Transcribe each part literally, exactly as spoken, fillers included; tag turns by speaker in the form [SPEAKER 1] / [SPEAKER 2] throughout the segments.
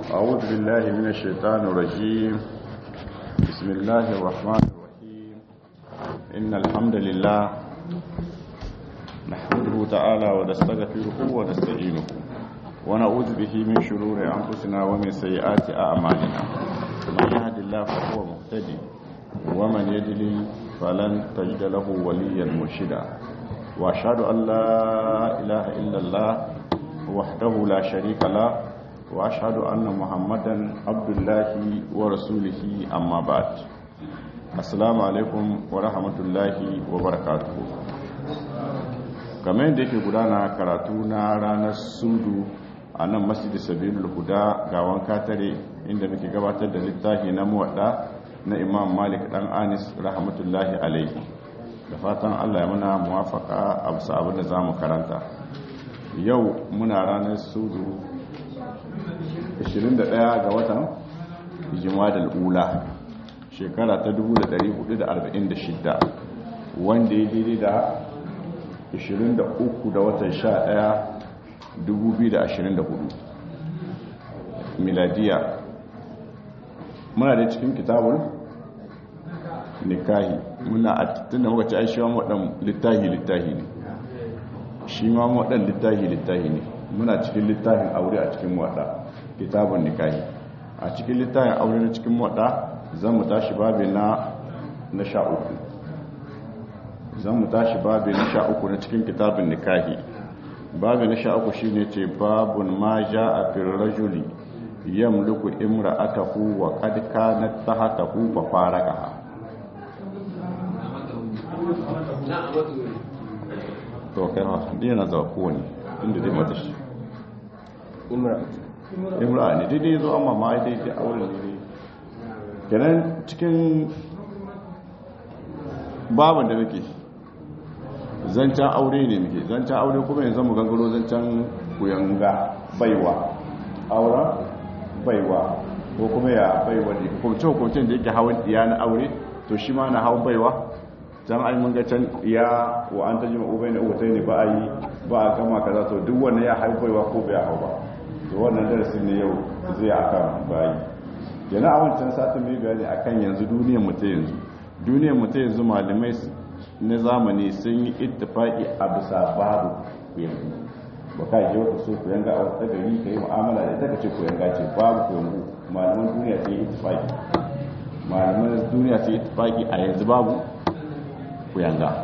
[SPEAKER 1] أعوذ بالله من الشيطان الرجيم. بسم الله الرحمن الرحيم. إن الحمد لله نحمده تعالى ونستغفره ونستعينه ونعوذ به من شرور أنفسنا ومن سيئات أعمالنا. من يهد الله فهو مهتدي ومن يضلل فلن تجد له وليا مرشدا. وأشهد أن لا إله إلا الله وحده لا شريك له وأشهد أن محمدا عبد الله ورسوله أما بعد. السلام عليكم ورحمة الله وبركاته. kamar yadda yake gudana karatu na ranar sudu a nan masjidi sabilul huda gawan katare inda muke gabatar da littafi na muwadda na imam malik dan anis rahmatullahi alaihi, da fatan Allah ya muna muwafaka a bisa abin da za mu karanta. Yau muna ranar sudu ashirin da ɗaya ga watan jimadal ula shekara ta dubu da ɗari hudu da arba'in da shida, wanda ya daidai da ashirin da uku da watan sha ɗaya dubu biyu da ashirin da hudu miladiya. Muna da cikin kitabun nikahi, muna a tun da muka ci aishi wa waɗan littahi littahi ne, shi ma waɗan littahi littahi ne. Muna cikin littafin aure a cikin waɗa kitabun nikahi. A cikin littafin aure na cikin waɗa zan mu tashi babi na na sha uku zan mu tashi babi na sha uku na cikin kitabun nikahi. Babi na sha uku shine ce babun ma ja'a fil rajuli yamliku imra'atahu wa qad kanat tahtahu fa faraqaha. to kai ha dina za ko ne inda dai mata shi imra imra ne dai dai zo amma ma dai dai aure ne dai kenan cikin baban da muke zancan aure ne muke zancan aure kuma yanzu mu gangaro zancan kuyanga baiwa aura baiwa ko kuma ya baiwa ne ko ce ko ce da yake hawan diya na aure to shi ma na hawan baiwa. can ai mun ga can ya wa an tajima ubai na utai ne ba a yi ba a gama kaza, to duk wannan ya haifaiwa ko bai hau ba. To wannan darasin ne yau zai aka bayi yana a wancan satin mai bayani akan yanzu duniyar mu ta yanzu duniyar mu ta yanzu malamai na zamani sun yi ittifaki a bisa babu yanzu ba ka je wata so ku yanga a wata gari ka yi mu'amala da ita ka ce ku yanga ce babu ku yanzu. Malaman duniya sun yi ittifaki malaman duniya sun yi ittifaki a yanzu babu kuyanga.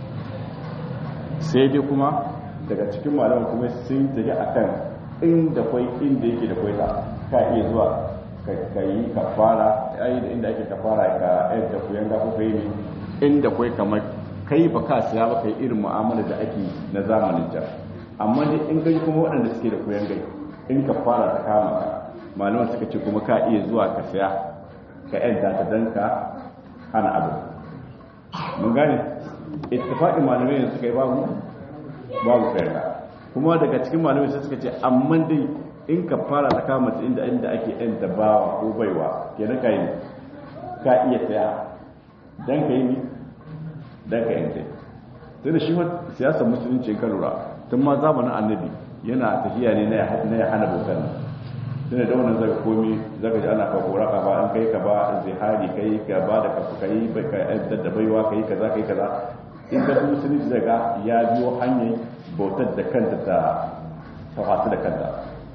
[SPEAKER 1] Sai dai kuma daga cikin malaman kuma sun tafi akan inda kwai inda yake da kwaita ka iya zuwa ka yi kafara ai da inda ake kafara ka yadda kuyanga ko kai ne inda kwai kamar kai ba ka siya ba kai irin mu'amala da ake na zamanin jar. Amma dai in kai kuma waɗanda suke da kuyanga in kafara ta kama ka, malaman suka ce kuma ka iya zuwa ka siya ka yadda ta danka hana abu. Mun gane ittifaqi malamai ne suka yi babu babu kayar. Kuma daga cikin malamai sai suka ce amma dai in ka fara ta kama ta inda inda ake yan dabawa ko baiwa kenan kai ka iya tsaya dan kai ni dan kai ne. Sai da shi ma siyasar musulunci ka lura tun ma zamanin annabi yana tafiya ne na ya hana bokan. Tunda da wannan zaka komi zaka ji ana ka kora ka ba an kai ka ba zihari kai ka ba da kafu kai bai ka addar da baiwa kai kaza kai kaza. In ka su musulunci daga ya biyo hanyar bautar da kanta ta tafatu da kanta.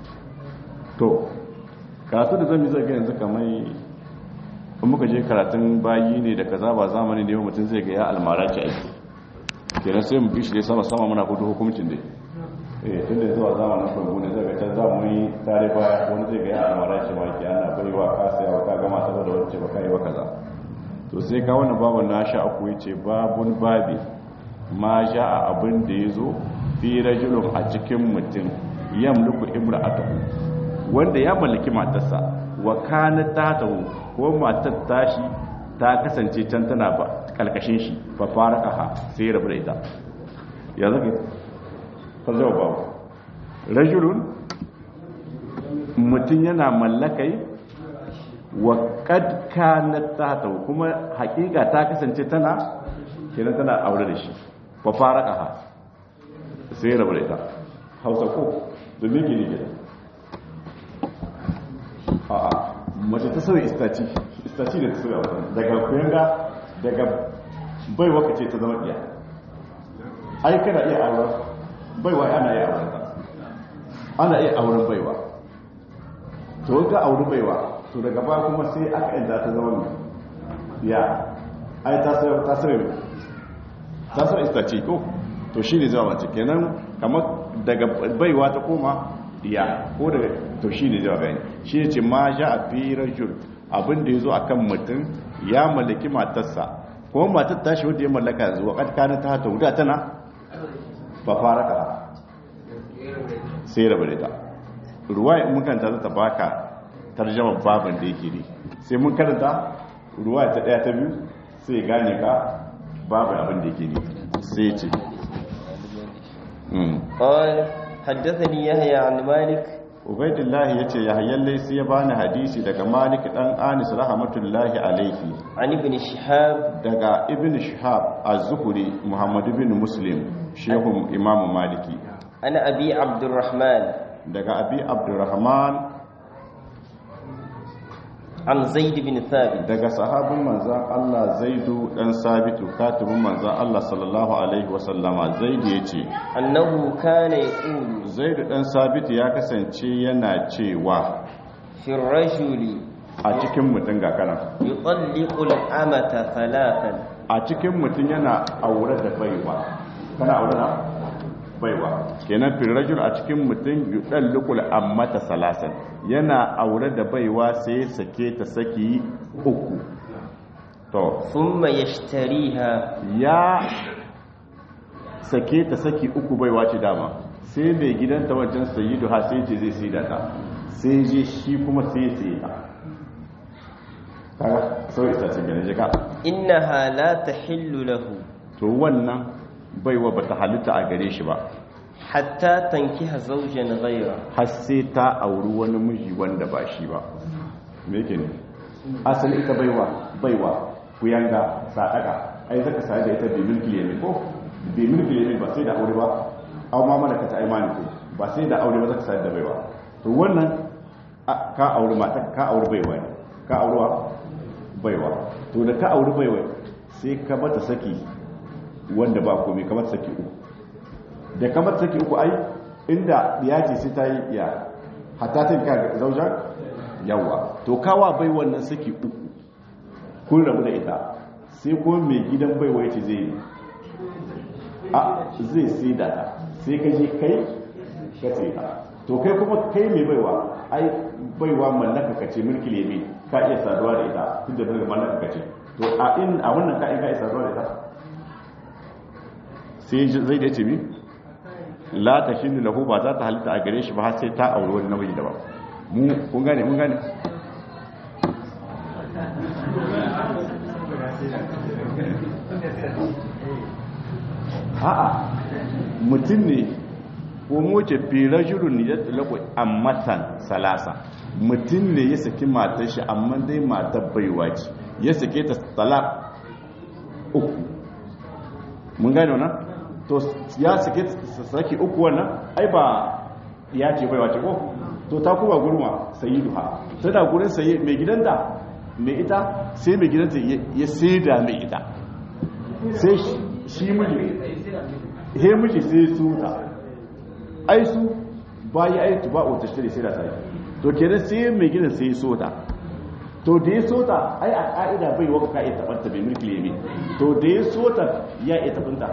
[SPEAKER 1] To karatu da zan yi zai ga yanzu kamar in muka je karatun bayi ne da kaza ba zamani ne mutum zai ga ya almara ki aiki kenan sai mu bi shi dai sama sama muna kudu hukuncin dai eh tun da zuwa zamanin farko ne zai ga za mu yi tare baya wani zai ga ya almara ce ma ki ana baiwa ka saya ka gama saboda wacce ba kai ba kaza. To sai ka wannan babun na sha aku yace babun babi ma a abin da yazo fi rajulun a cikin mutum yamluku imra'atahu wanda ya mallaki matarsa wa kana tatahu ko matar tashi ta kasance can tana ba kalkashin shi fa faraqaha sai ya rabu da ita. Ya zaka fazawa babu rajulun mutum yana mallakai wa kad kanat tahtahu kuma hakika ta kasance tana kenan tana aure da shi fa faraqaha sai rabu da ita. Hausa ko domin gini gida a'a mace ta sauya istaci istaci da ta sauya wata daga kuyanga daga baiwa ka ce ta zama iya ai kana iya auren baiwa ana iya auren ta ana iya auren baiwa to ga auren baiwa to daga ba kuma sai aka yanda ta zama ya ai ta sauya ta sauya ta sauya istaci ko to shine zama mace kenan kamar daga baiwa ta koma iya ko daga to shine zama bayani shi ne ce ma ja a fi rajul abin da yazo akan mutum ya mallaki matarsa ko matar tashi wanda ya mallaka yanzu wa kad kana ta ta wuda tana fa faraka sai rabu da ta ruwaya mun karanta ta baka tarjuma babin da yake ne sai mun karanta ruwaya ta daya ta biyu sai gane ka babu abin da yake ne sai ce
[SPEAKER 2] قال حدثني يحيى عن مالك
[SPEAKER 1] عبيد الله yace Yahya laysi ya bani hadisi daga Malik dan Anis rahmatullahi alayhi
[SPEAKER 2] عن ابن شهاب
[SPEAKER 1] daga Ibn Shihab az-Zuhri Muhammad ibn Muslim shehun Imam Maliki
[SPEAKER 2] أنا أبي عبد الرحمن
[SPEAKER 1] daga Abi Abdurrahman
[SPEAKER 2] عن زيد بن ثابت
[SPEAKER 1] daga sahabin manzan Allah Zaidu dan Sabitu katibin manzan Allah sallallahu alaihi wasallama Zaid yace
[SPEAKER 2] أنه كان يقول
[SPEAKER 1] Zaidu dan Sabitu ya kasance yana cewa
[SPEAKER 2] في الرجل
[SPEAKER 1] a cikin mutun ga kana
[SPEAKER 2] يطلق الأمة ثلاثا
[SPEAKER 1] a cikin mutun yana aure da baiwa kana aure da baiwa kenan fil rajul a cikin mutun yudalliqul ammata salasan yana aure da baiwa sai sake ta saki uku to
[SPEAKER 2] ثم يشتريها
[SPEAKER 1] ya sake ta saki uku baiwa ce dama sai mai gidanta wajen sayyidu ha sai ce zai sida ta sai je shi kuma sai ya sayi ta kaga sai ita ce gane jika
[SPEAKER 2] إنها لا تحل له
[SPEAKER 1] to wannan baiwa bata halitta a gare shi ba
[SPEAKER 2] حتى تنكح زوجا غيره
[SPEAKER 1] har sai ta auri wani miji wanda ba shi ba me yake ne asali ita baiwa baiwa kuyanga sadaka ai zaka sai da ita bi milki ne ko bi milki ne ba sai da aure ba aw ma malaka ta imani ko ba sai da aure ba zaka sai da baiwa to wannan ka auri mata ka auri baiwa ne ka aurewa baiwa to da ka auri baiwa sai ka mata saki wanda ba komai kamar saki uku da kamar saki uku ai inda ya ce sai ta yi ya hatta ta ka zauja yawa to kawa bai wannan saki uku kun rabu da ita sai ko mai gidan baiwa yace zai a zai sai da ta sai ka je kai ka sai ta to kai kuma kai mai baiwa ai baiwa mallaka kace mulki lebe ka iya saduwa da ita tunda daga mallaka kace to a in a wannan ka iya ka saduwa da ita sai zai da ce mi la ta shinnu lahu ba za ta halitta a gare shi ba har sai ta auri wani namiji daban mu kun gane mun gane a'a mutum ne ko moce fi rajulun yadlaqu ammatan salasa mutum ne ya saki matar shi amma dai matar baiwa ce ya sake ta talaq uku mun gane wannan to ya sake saki uku wannan ai ba ya ce baiwa ce ko to ta kuma gurma sayyiduha tana gurin sayi mai gidanta mai ita sai mai gidanta ya saida mai ita sai shi miji he miji sai su ta ai su bayi ai tuba o tashtari sai da sai to kenan sai mai gidan sai so ta to da ya so ta ai a ka'ida bai waka ka ita banta bai mulki lemi to da ya so ta ya ita binta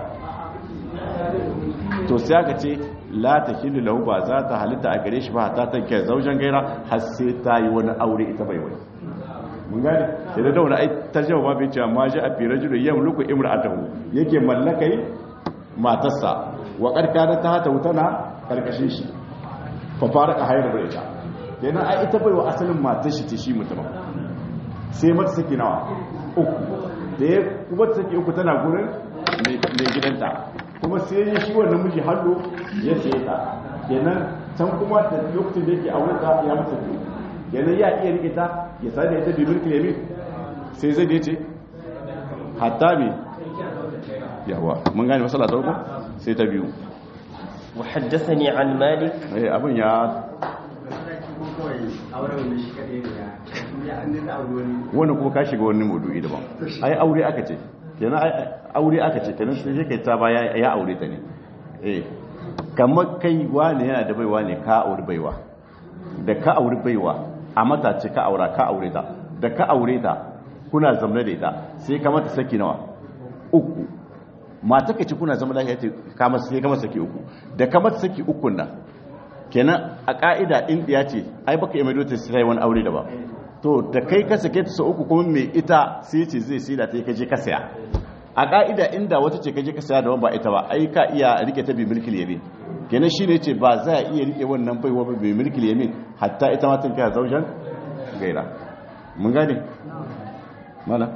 [SPEAKER 1] to sai aka ce la ta hillu lahu ba za ta halitta a gare shi ba ta tanke zaujen gaira har sai ta yi wani aure ita bai wani mun gane sai da dauna ai tarjuma ba bai ce amma ji a fi rajulun yamluku imra'atahu yake mallakai matarsa wa karkana ta hata wutana karkashin shi fa fara ka hayar da ita kenan ai ita bai wa asalin matar shi ce shi mutum sai mata saki nawa uku da ya kuma saki uku tana gurin mai gidanta kuma sai ya shi wannan miji hallo ya saye ta kenan can kuma da lokacin da yake aure ta ya masa biyu kenan ya iya rike ta ya sa da ita bi mulki ne sai zai ya ce hatta me yawa mun gane masala ta uku sai ta biyu
[SPEAKER 2] وحدثني عن مالك
[SPEAKER 1] eh abin ya wani kuma ka shiga wani maudu'i daban ai aure aka ce kenan aure aka ce kenan sai kai ta ba ya aure ta ne eh kamar kai wani yana da baiwa ne ka aure baiwa da ka aure baiwa a mata ce ka aura ka aure ta da ka aure ta kuna zama da ita sai ka mata saki nawa uku mata ka ce kuna zama lafiya ce ka masa sai ka masa saki uku da ka mata saki uku nan kenan a ka'ida in diya ce ai baka yi mai dota sai wani aure da ba to da kai ka sake ta sau uku kuma mai ita sai ce zai sai da ta kaje ka saya a ka'ida inda wata ce kaje ka saya da ba ita ba ai ka iya rike ta bi mulkil yamin kenan shine ce ba za a iya rike wannan baiwa ba bi mulkil yamin hatta ita ma tun kai zaujan gaira mun gane mana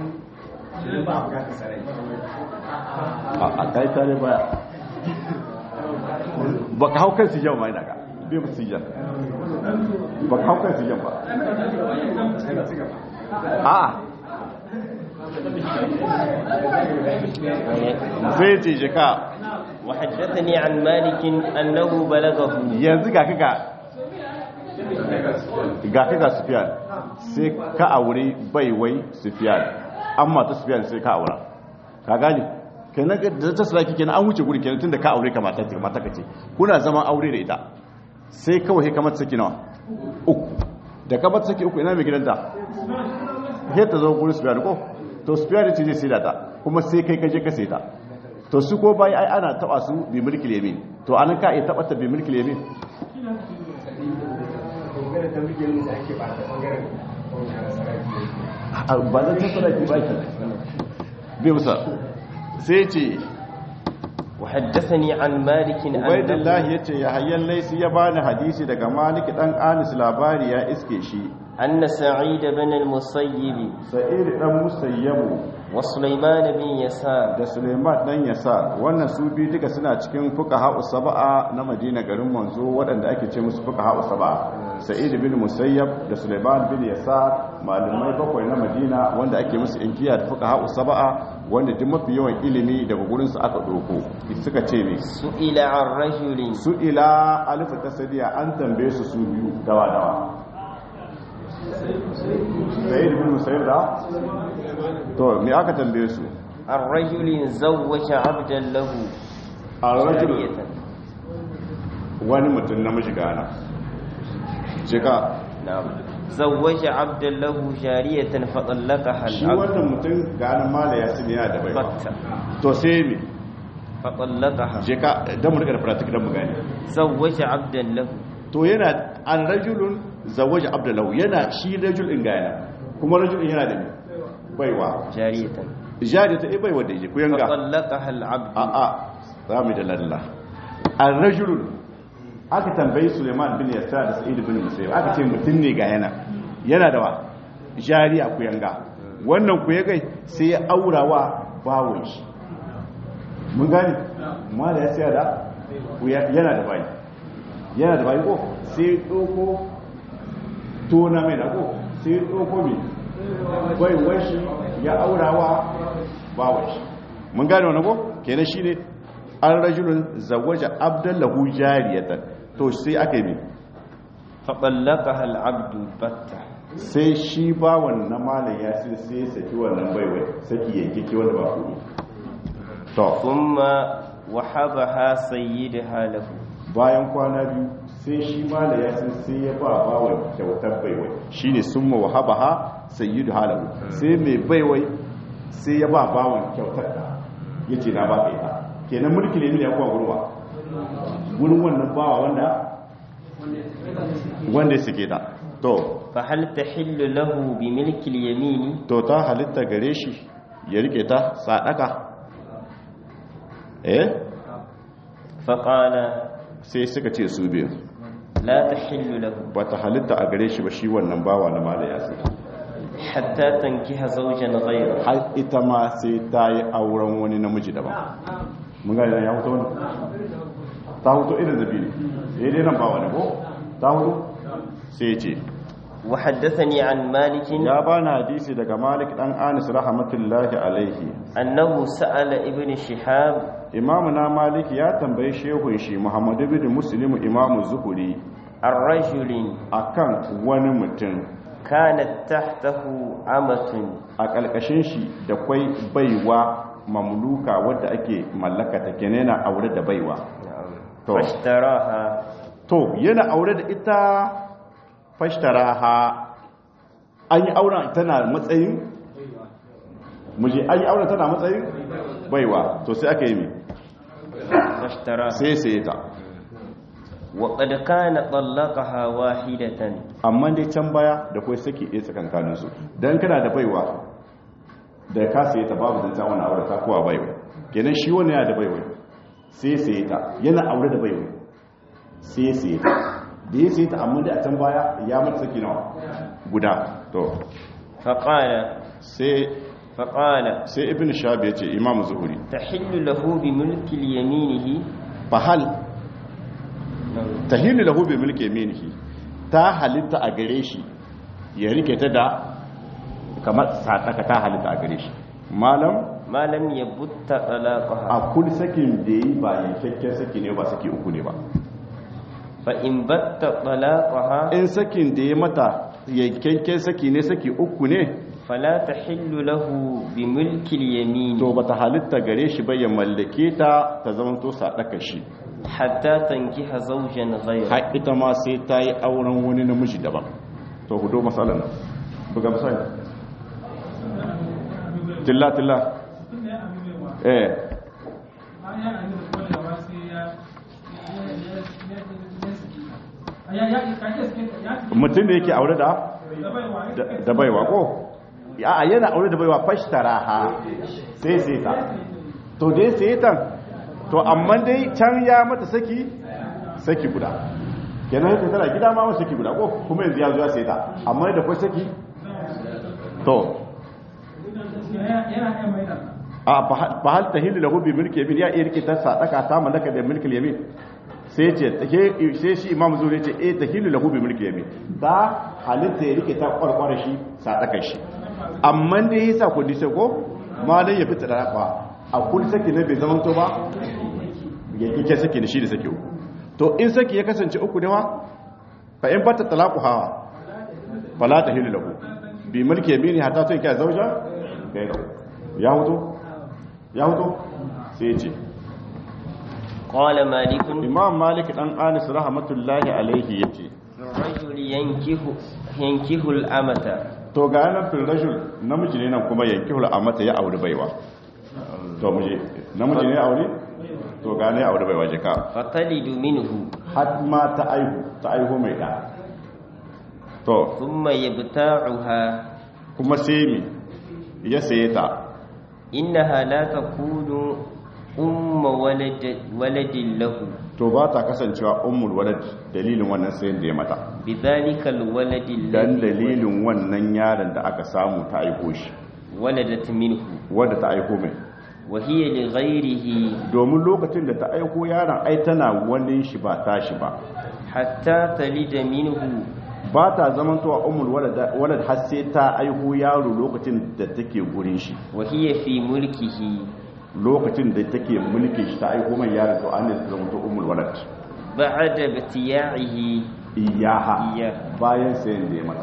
[SPEAKER 1] a kai tare baya ba ka hau kan su yau ma ina ga bai musu yan ba ka hau kan su yan ba a zai ce jika
[SPEAKER 2] وحدثني عن مالك أنه بلغه
[SPEAKER 1] yanzu ga kaka ga kaka Sufyan sai ka aure baiwai Sufyan amma ta Sufyan sai ka aura ka gani kenan da ta sarki kenan an wuce guri kenan tunda ka aure ka mata mata kace kuna zaman aure da ita sai kawai kamar saki nawa uku da ka bar saki uku ina mai gidanta sai ta zo guri Sufyan ko to Sufyan ce zai sai da ta kuma sai kai kaje ka sai ta to su ko bai ai ana taba su bi mulkil yamin to anan ka iya taba ta bi mulkil yamin ba da tsara ki baki bai musa sai ce
[SPEAKER 2] وحدثني عن مالك
[SPEAKER 1] عبيد الله yace ya hayyan laysi ya bani hadisi daga Malik dan Anis labari ya iske shi
[SPEAKER 2] أن سعيد بن المسيب
[SPEAKER 1] Sa'id dan Musayyabu
[SPEAKER 2] وسليمان بن يسار
[SPEAKER 1] da Suleiman dan Yasar wannan su bi duka suna cikin fuqaha usaba na Madina garin manzo waɗanda ake ce musu fuqaha usaba Sa'id bin Musayyab da Suleiman bin Yasar malumai bakwai na Madina wanda ake musu inkiya da fuqaha usaba wanda duk mafi yawan ilimi daga gurin su aka doko suka ce ne
[SPEAKER 2] سئل عن رجل
[SPEAKER 1] su'ila alif tasdiya an tambaye su su biyu dawa dawa Sa'id bin Musayyab da to me aka tambaye su
[SPEAKER 2] عن رجل زوج عبدا له
[SPEAKER 1] ar-rajul
[SPEAKER 2] جارية.
[SPEAKER 1] wani mutum namiji gana jika
[SPEAKER 2] نعم زوج عبدا له جارية فطلقها
[SPEAKER 1] shi
[SPEAKER 2] العبد
[SPEAKER 1] wannan mutum ganin mala ya sani yana da bai
[SPEAKER 2] بتة
[SPEAKER 1] to sai me
[SPEAKER 2] فطلقها
[SPEAKER 1] jika dan mu rika da pratik dan mu gane
[SPEAKER 2] زوج عبدا له
[SPEAKER 1] to yana an rajulun zawaja abdalahu yana shi rajul din gana kuma rajul din yana da me baiwa
[SPEAKER 2] جارية
[SPEAKER 1] jari ta baiwa da yake ku yanga
[SPEAKER 2] فطلقها العبد
[SPEAKER 1] a a zamu da lalla an rajulun aka tambayi Suleiman bin Yasar da Sa'id bin Musayyib aka ce mutum ne ga yana yana da wa jariya ku yanga wannan ku yagai sai ya aurawa bawon shi mun gani ma da ya tsaya da yana da bayi yana da bayi ko sai doko tona mai da ko sai doko mai bai washi ya aurawa bawon shi mun gani wannan ko kenan shine an rajulun zawaja abdallahu jariyatan to sai aka yi
[SPEAKER 2] فطلقها العبد بتة
[SPEAKER 1] sai shi ba wannan malam ya sai sai saki wannan baiwai saki yanke ki wanda ba ku to
[SPEAKER 2] ثم وحبها سيدها له
[SPEAKER 1] bayan kwana biyu sai shi malam ya sai sai ya ba bawan kyautar baiwai shine summa wahabaha sayyidu halahu sai mai baiwai sai ya ba bawan kyautar ta yace na ba kai ta kenan mulki ne ya kuwa gurwa gurin wannan bawa wanda wanda ya sake ta to
[SPEAKER 2] فهل تحل له بملك اليمين
[SPEAKER 1] to ta halitta gare shi ya rike ta sadaka eh
[SPEAKER 2] فقال
[SPEAKER 1] sai suka ce su biyu
[SPEAKER 2] لا تحل له
[SPEAKER 1] ba ta halitta a gare shi ba shi wannan bawa na mala ya sai
[SPEAKER 2] حتى تنكح زوجا غيره
[SPEAKER 1] har ita ma sai ta yi auren wani namiji daban mun ga ya huto wani ta huto irin zabi ne eh dai nan bawa ne ko ta huto sai ce
[SPEAKER 2] وحدثني عن مالك
[SPEAKER 1] ya bana hadisi daga Malik dan Anis rahmatullahi alaihi
[SPEAKER 2] أنه سأل ابن شهاب
[SPEAKER 1] imamu na Malik ya tambayi shehun shi Muhammad ibn Muslim imamu Zuhuri
[SPEAKER 2] ar-rajulin
[SPEAKER 1] akan wani mutum
[SPEAKER 2] kanat tahtahu amatun
[SPEAKER 1] a kalkashin shi da kwai baiwa mamluka wadda ake mallaka ta kenan yana aure da baiwa to
[SPEAKER 2] fashtaraha
[SPEAKER 1] to yana aure da ita fashtaraha an yi auren tana matsayin muje an yi auren tana matsayin baiwa to sai aka yi mi
[SPEAKER 2] fashtaraha
[SPEAKER 1] sai sai ta
[SPEAKER 2] wa qad kana talaqaha wahidatan
[SPEAKER 1] amma dai can baya da kai saki ɗaya tsakankanin su dan kana da baiwa da ka sai ta babu dan ta wani aure ta kowa baiwa kenan shi wannan yana da baiwa sai sai ta yana aure da baiwa sai sai ta da ya sai ta amma dai a can baya ya mata saki nawa guda to
[SPEAKER 2] faqala
[SPEAKER 1] sai
[SPEAKER 2] faqala
[SPEAKER 1] sai ibn shahab ya ce imam zuhuri
[SPEAKER 2] tahillu lahu bi mulki yaminihi
[SPEAKER 1] fahal tahillu lahu bi mulki yaminihi ta halitta a gare shi ya rike ta da kamar sadaka ta halitta a gare shi malam
[SPEAKER 2] malam yabutta talaqaha
[SPEAKER 1] a kul sakin da yi ba yankakken saki ne ba saki uku ne ba
[SPEAKER 2] fa in batta talaqaha
[SPEAKER 1] in sakin da ya mata yankakken saki ne saki uku ne
[SPEAKER 2] fala tahillu lahu bi mulki yamin
[SPEAKER 1] to bata halitta gare shi ba ya mallake ta ta zama to sadaka shi
[SPEAKER 2] hatta tankiha zawjan ghayra
[SPEAKER 1] har ita ma sai ta yi auren wani namiji daban to hudo masalan buga misali tilla tilla eh mutum da yake aure da da baiwa ko a yana aure da baiwa fashtara ha sai sai ta to dai sai ta to amma dai can ya mata saki saki guda kenan ta tana gida ma saki guda ko kuma yanzu ya zo ya sai ta amma da kwai saki to a fa hal tahillu lahu bi mulki yamin ya iya rike ta sadaka ta mallaka da mulki yamin sai ce sai shi imam zuri ce eh tahillu lahu bi mulki yamin da halitta ya rike ta kwarkwara shi sadaka shi amma dai yasa kudi sai ko malai ya fita da rafa a kul saki ne bai zaman to ba ya kike saki ne shi da saki uku to in saki ya kasance uku ne wa fa in batta talaqu hawa fala tahillu lahu bi mulki yamin hatta to kai zauja gairo ya huto ya huto sai ce
[SPEAKER 2] qala malik
[SPEAKER 1] imam malik dan anis rahmatullahi alaihi yace
[SPEAKER 2] rajul yankihu yankihu al-amata
[SPEAKER 1] to ga nan fil rajul namiji ne nan kuma yankihu al-amata ya aure baiwa to muje namiji ne aure to ga ne aure baiwa jika
[SPEAKER 2] fatalidu minhu
[SPEAKER 1] hatma ta aihu ta aihu mai da to
[SPEAKER 2] thumma yabta'uha
[SPEAKER 1] kuma sai mi ya saye ta
[SPEAKER 2] innaha la takunu umma walad waladin lahu
[SPEAKER 1] to ba ta kasancewa ummul walad dalilin wannan sayin da ya mata
[SPEAKER 2] bidalikal waladin
[SPEAKER 1] dan dalilin wannan yaron da aka samu ta aiko shi
[SPEAKER 2] waladat minhu
[SPEAKER 1] wanda ta aiko mai
[SPEAKER 2] wa hiya li ghayrihi
[SPEAKER 1] domin lokacin da ta aiko yaron ai tana wani shi ba tashi ba
[SPEAKER 2] hatta talida minhu
[SPEAKER 1] ba ta zamantowa ummul walad walad har sai ta aiko yaro lokacin da take gurin shi
[SPEAKER 2] wa hiya fi mulkihi
[SPEAKER 1] lokacin da take mulkin shi ta aiko mai yaron to an ne ta zamanto ummul walad
[SPEAKER 2] ba'da batiyahi
[SPEAKER 1] iyaha
[SPEAKER 2] iya
[SPEAKER 1] bayan sayin da ya mata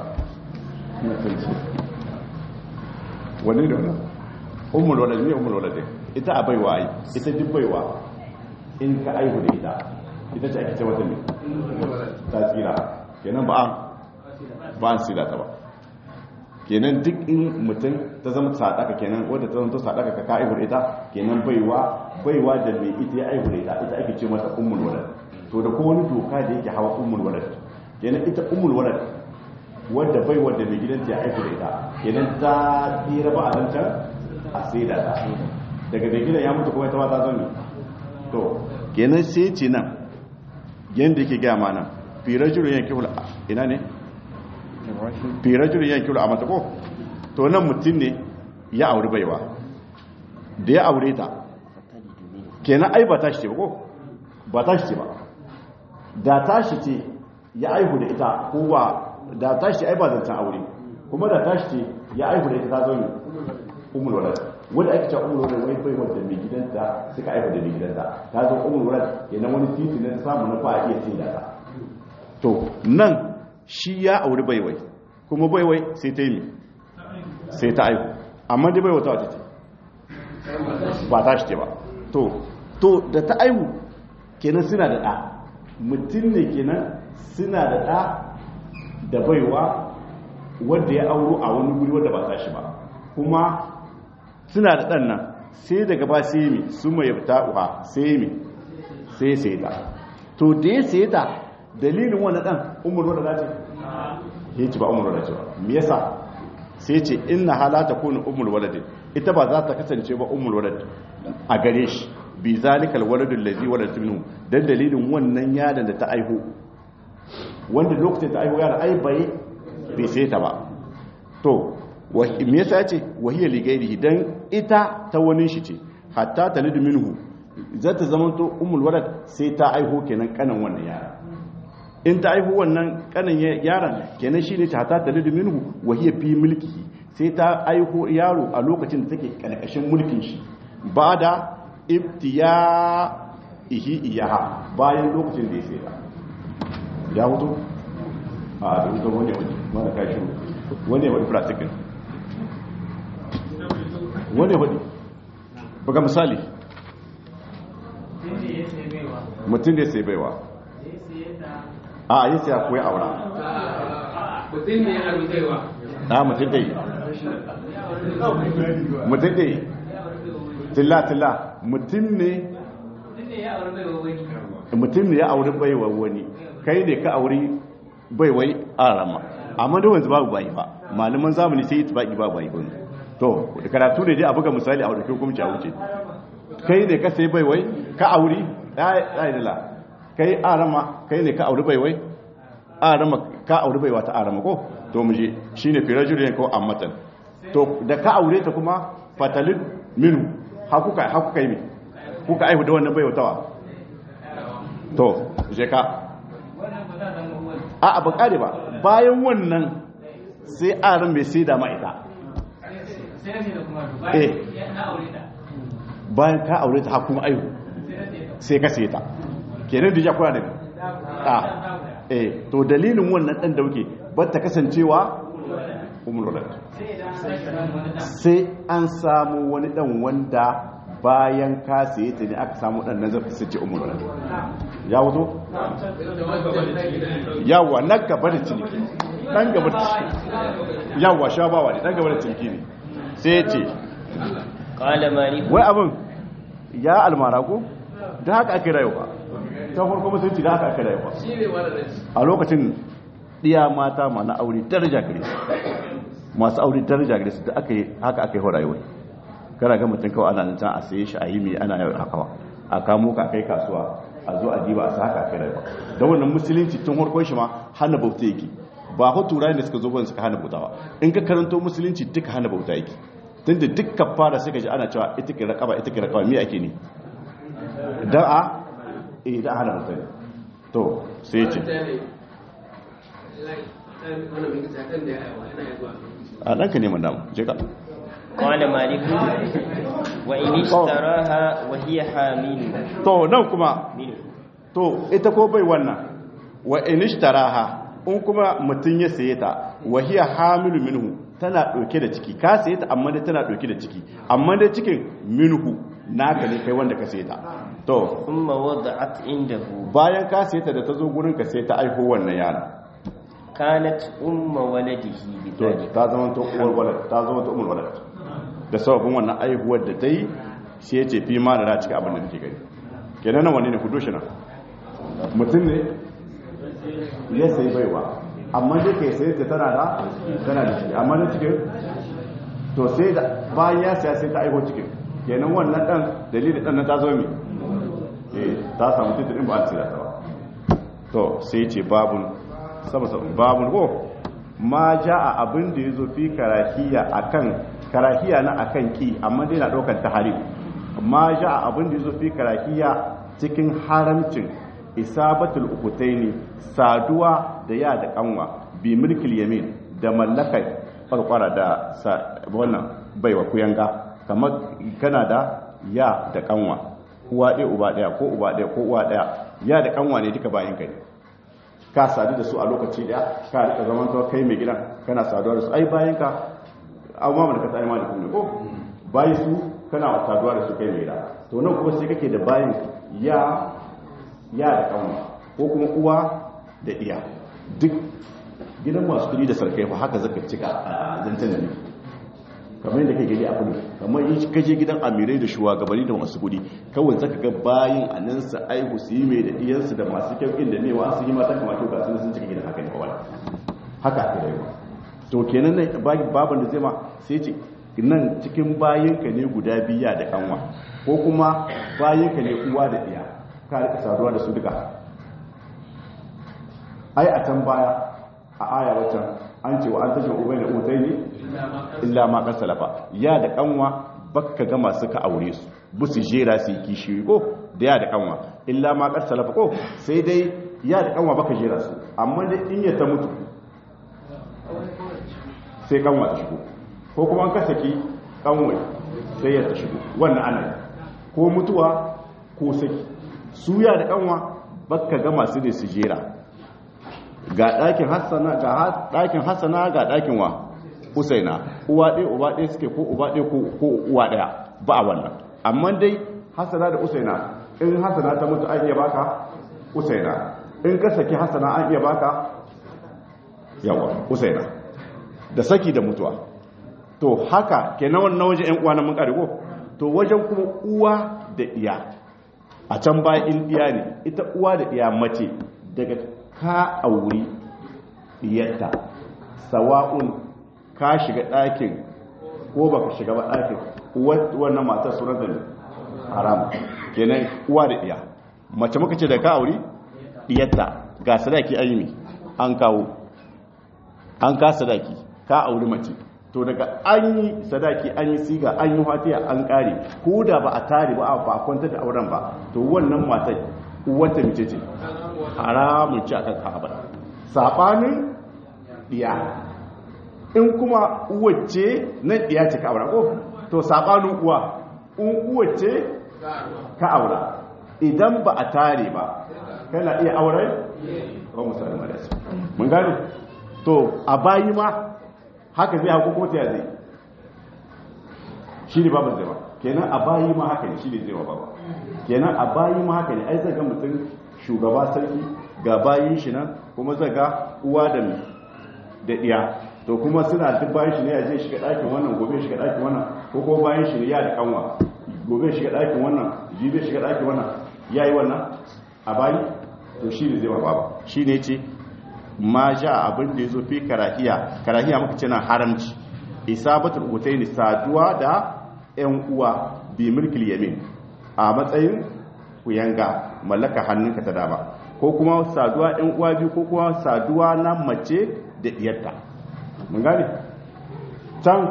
[SPEAKER 1] wani da wani ummul walad ne ummul walad ita a baiwa ai ita duk baiwa in ka aihu da ita ita ce ake ce wata ne ta tsira kenan ba an ba an sila ta ba kenan duk in mutum ta zama sadaka kenan wadda ta zama ta sadaka ka ka aihu da ita kenan baiwa baiwa da mai ita ya aihu da ita ita ake ce mata ummul walad to da kowane doka da yake hawa ummul walad kenan ita ummul walad wadda bai wadda mai gidanta ya aiku da ita kenan ta tsira ba a zancan a sai da ta daga mai gidan ya mutu kuma ita ta zami to kenan sai ce nan yadda yake gaya ma nan firajulun yanki hula ina ne firajulun yanki hula a matako to nan mutum ne ya auri baiwa da ya aure ta kenan ai ba ta shi ce ba ko ba ta shi ce ba da tashi ce ya aihu da ita ko ba da tashi ai ba zancan aure kuma da tashi ce ya aihu da ita ta zo ne umul walad wanda ake cewa umul walad wai bai wanda mai gidanta suka aihu da mai gidanta ta zo umul walad yana wani titi ne ta samu na fa iya ce da ta to nan shi ya auri baiwai kuma baiwai sai ta yi sai ta aihu amma dai baiwa ta wace ce ba ta shi ce ba to to da ta aihu kenan suna da ɗa mutum ne kenan suna da ɗa da baiwa wadda ya auro a wani guri wadda ba ta shi ba kuma suna da ɗan nan sai daga ba sai mi su mai ta uwa sai mi sai sai ta to da ya sai ta dalilin wannan ɗan umar wadda za ce ya ci ba umar wadda ce ba me yasa sai ce inna halata kunu umul waladin ita ba za ta kasance ba umul walad a gare shi bi zalikal waladul ladhi waladtu minhu dan dalilin wannan yaron da ta aiho wanda lokacin ta aiho yaron ai bai bai sai ta ba to me yasa ce wahiya li gairihi dan ita ta wani shi ce hatta talidu minhu za ta zama to umul walad sai ta aiho kenan kanan wannan yaron in ta aihu wannan kanan yaron kenan shine ta hatta talidu minhu wahiya fi mulkihi sai ta aiho yaro a lokacin da take kalkashin mulkin shi ba da ibtiya ihi iyaha bayan lokacin da ya sai ta ya hutu a da hutu wani wani wani kashi wani wani practical wani wani baka misali mutum da ya sai baiwa a yi sai akwai aura
[SPEAKER 3] mutum ne ya rubutaiwa
[SPEAKER 1] na mutum da yi mutum da yi tilla tilla mutum ne mutum ne ya auri baiwa wani kai ne ka auri baiwai a rama amma da wanzu babu bayi ba malaman zamani sai yi tubaki babu bayi ba to da karatu ne dai a buga misali a wadda hukumci a wuce kai ne ka sai baiwai ka auri ɗaya dala kai arama kai ne ka auri baiwai arama ka auri baiwa ta arama ko to muje shine firajulin ko ammatan to da ka aure ta kuma fatalid minu hakuka hakuka yi kuka aihu da wannan baiwa tawa to je ka a abu kare ba bayan wannan sai aran bai sai da ma ita eh bayan ka aure ta hakuma aihu sai ka sai ta kenan da ya kula da ta eh to dalilin wannan dan da muke ba ta kasancewa umul walad sai an samu wani dan wanda bayan ka sai ta ne aka samu dan nan zai sace umul walad ya wuto yawa na gaba da ciniki dan gaba da yawa shabawa ne dan gaba da ciniki ne sai ya ce
[SPEAKER 2] qala malik
[SPEAKER 1] wai abin ya almara ko da haka ake rayuwa ta farko musulunci da haka ake rayuwa a lokacin diya mata ma na aure daraja gare su masu aure daraja gare su da aka yi haka aka yi rayuwa kana ga mutum kawai ana nan a saye shi a yi mai ana yau hakawa a kamo ka kai kasuwa a zo a diba a sa haka aka rayuwa da wannan musulunci tun farkon shi ma hana bauta yake ba ko turai da suka zo ban suka hana bauta ba in ka karanto musulunci duka hana bauta yake tunda duk kafara suka ji ana cewa ita ke rakaba ita ke rakaba me ake ne dan a eh da hana bauta to sai ce a ɗanka neman damu je ka
[SPEAKER 2] qala malik wa in ishtaraha wa hiya hamil
[SPEAKER 1] to nan kuma to ita ko bai wannan wa in ishtaraha in kuma mutun ya saye ta wa hiya hamilu minhu tana dauke da ciki ka saye ta amma dai tana dauke da ciki amma dai cikin minhu naka ne kai wanda ka saye ta to
[SPEAKER 2] thumma wada'at indahu
[SPEAKER 1] bayan ka saye ta da ta zo gurin ka sai ta aiko wannan yana
[SPEAKER 2] kanat umma waladihi bidalik
[SPEAKER 1] ta zama to uwar walad ta zama to ummul walad da sababin wannan aihuwar da ta yi sai ya ce fi ma da ra cika abin da nake gani kenan nan wanne ne ku doshi na mutum ne ya sai baiwa amma dai kai sai ta tana da tana da ciki amma da cikin to sai da bayan ya saya sai ta aiho cikin kenan wannan dan dalilin dan na ta zo mi eh ta samu titin ba a tsira ta ba to sai ce babun sama babun ko ma jaa abin da yazo fi karahiya akan karahiya na akan ki amma dai na daukar tahrim ma jaa abin da yazo fi karahiya cikin haramcin isabatul ukutaini saduwa da ya da kanwa bi mulkil yamin da mallakai farkwara da wannan baiwa kuyanga kamar kana da ya da kanwa uwa ɗaya uba ɗaya ko uba ɗaya ko uwa ɗaya ya da kanwa ne duka bayan kai ka sadu da su a lokaci daya ka rika zaman to kai mai gidan kana saduwa da su ai bayan ka amma mun ka tsaya maliku ne ko bayi su kana saduwa da su kai mai gida to nan kuma sai kake da bayin ya ya da kanwa ko kuma uwa da iya duk gidan masu kudi da sarkai fa haka zaka cika a zancen da ne kamar yadda kai gani a kudu kamar in kaje gidan amirai da shugabanni da masu kudi kawai zaka ga bayin anan su aihu su yi mai da iyansu da masu kyau inda ne wa su yi mata kamar kyau ga sun sun cika gidan haka ne kawai haka ake rayuwa to kenan nan baban da zai ma sai ce nan cikin bayinka ne guda biya da kanwa ko kuma bayinka ne uwa da iya ka rika saduwa da su duka ai a can baya a aya waccan an ce wa an tashi ubai da utai ne illa ma kasalafa ya da kanwa baka ga masu ka aure su busu jera su yi kishi ko da ya da kanwa illa ma kasalafa ko sai dai ya da kanwa baka jera su amma dai in ya ta mutu sai kanwa ta shigo ko kuma an kasaki kanwai sai ya ta shigo wannan ana ko mutuwa ko saki su ya da kanwa baka ga masu da su jera ga ɗakin hassana ga ɗakin hassana ga ɗakin wa husaina uwa ɗaya uba ɗaya suke ko uba ɗaya ko uwa ɗaya ba a wannan amma dai hassana da husaina in hassana ta mutu an iya baka husaina in ka saki hassana an iya baka yawa husaina da saki da mutuwa to haka kenan wannan wajen ƴan uwa na mun kare ko to wajen kuma uwa da iya a can bayan in iya ne ita uwa da iya mace daga ka auri diyarta sawa'un ka shiga ɗakin ko baka shiga ba ɗakin wannan matar sunan da haram kenan uwa da iya mace muka ce da ka auri diyarta ga sadaki an yi an kawo an ka sadaki ka auri mace to daga an yi sadaki an yi siga an yi fatiya an kare ko da ba a tare ba ba a kwantar da auren ba to wannan matar uwarta mace ce haramun ci akan ka'aba sabanin diya in kuma uwace nan diya ce ka aura ko to sabanin uwa in uwace ka aura idan ba a tare ba kana iya auren ba musulman da su mun gane to a bayi ma haka zai haku ko ta zai shi ne babu zai ba kenan a bayi ma haka ne shi ne zai wa baba kenan a bayi ma haka ne ai zai ga mutum shugaba sarki ga bayin shi nan kuma zaga uwa da da diya to kuma suna duk bayan shi ne ya je shiga ɗakin wannan gobe shiga ɗakin wannan ko kuma bayan shi ne ya da kanwa gobe shiga ɗakin wannan jibe shiga ɗakin wannan yayi wannan a bayi to shi ne zai wa baba shi ne ce ma ja abin da yazo fi karahiya karahiya muka ce na haramci isabatul utaini saduwa da ƴan uwa bi mulkil yamin a matsayin kuyanga mallaka hannunka ta dama ko kuma saduwa ɗan uwa biyu ko kuma saduwa na mace da diyarta mun gane can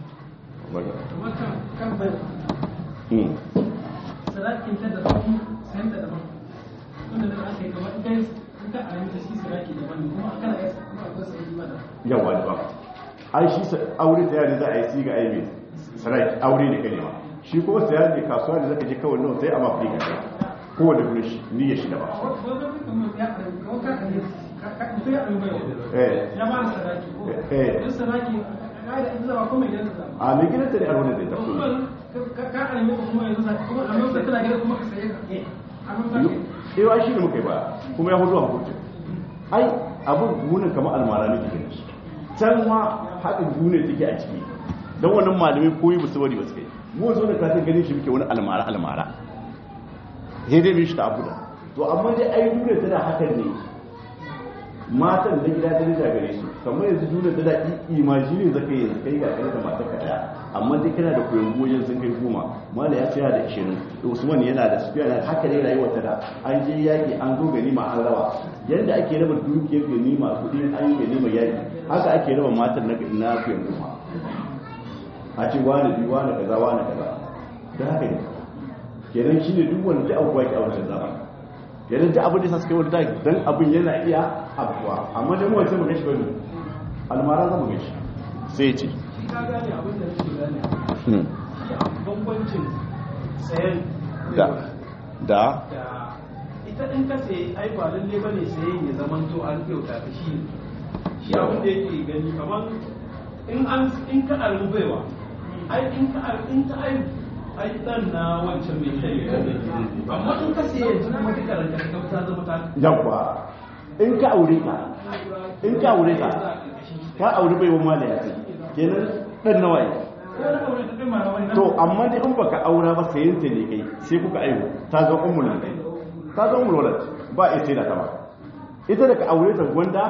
[SPEAKER 4] sarakin ta da baki san da daban wanda da aka yi kamar idan ka ayyuka shi saraki daban kuma kana yi kuma akwai sarki ba da
[SPEAKER 1] yawa da ba ai shi aure da yare za a yi siga aibe saraki aure ne kane ma shi kuma sayar da kasuwa da zaka je kawai nawa sai a mafi ka kowane gurin shi niyyar shi da ba a mai gina ta ne a wani da ta kuma ewa shi ne muka yi ba kuma ya hudu a hukuncin ai abin gunin kama almara ne ke gani can ma haɗin duniya take a ciki don wannan malamai koyi ba su wari ba su kai mu zo da kafin ganin shi muke wani almara almara sai dai mishi ta abu da to amma dai ai duniya tana hakan ne matan da gida ta rija gare su kamar yanzu duniya tana imajini zaka yi kai ga kai da matar ka daya amma dai kana da koyon goyen sun kai goma mala ya tsaya da ishirin usman yana da sufiya na haka ne rayuwar ta da an je yaki an zo ganima an raba yanda ake raba dukiyar ganima kudi an yi ganima yaki haka ake raba matan na na koyon goma a ce wani biyu wani kaza wani kaza da haka ne kenan shi ne duk wanda abubuwa ke a wancan zamani kenan da abin da sa suka yi wanda don abin yana iya abubuwa amma da mawace mu gashi bane almara za mu gashi sai ya ce
[SPEAKER 4] ka gane abin da nake gane bambancin sayan
[SPEAKER 1] da da
[SPEAKER 4] ita ita in ka sai ai ba lalle bane sai ya zaman to an kyauta ta shi shi abin da yake gani kamar in an in ka albaiwa ai in ka in ka ai ai dan na wancan mai kai amma in ka sai yanzu kuma ka karanta kyauta zama ta
[SPEAKER 1] yawa in ka aure ka in ka aure ka ka aure bai wa malaya kenan dan nawa ne to amma dai in baka aura ba sayin ta ne kai sai kuka aiwo ta zo ummul kai ta zo ummul walad ba a sai da ta ba ita da ka aure ta gwanda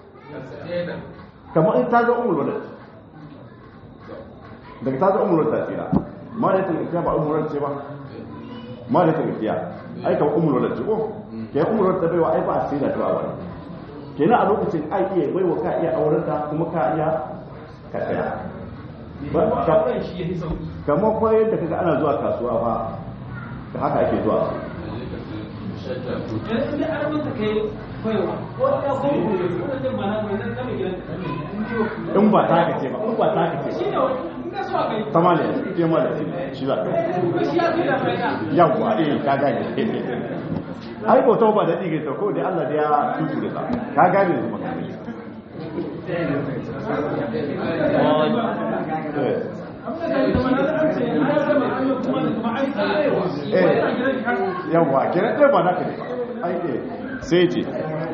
[SPEAKER 1] kamar in ta zo ummul walad daga ta zo ummul walad ta tsira ma da ta gaskiya ba ummul walad ce ba ma da ta gaskiya ai kamar ummul walad ce ko ke ummul walad ta baiwa ai ba a sai da ta ba kenan a lokacin ai iya baiwa ka iya auren ta kuma ka iya ka tsaya kamar kwa yadda kaga ana zuwa kasuwa fa da haka ake zuwa in ba ta haka ce ba in ba ta haka ce ba tamale ke mala shi za ka yawwa eh ka gane ai ko to ba da dige to ko da Allah da ya tutu da ka gane mu yawwa kenan ɗaya ba na ka ne ba aiki sai ce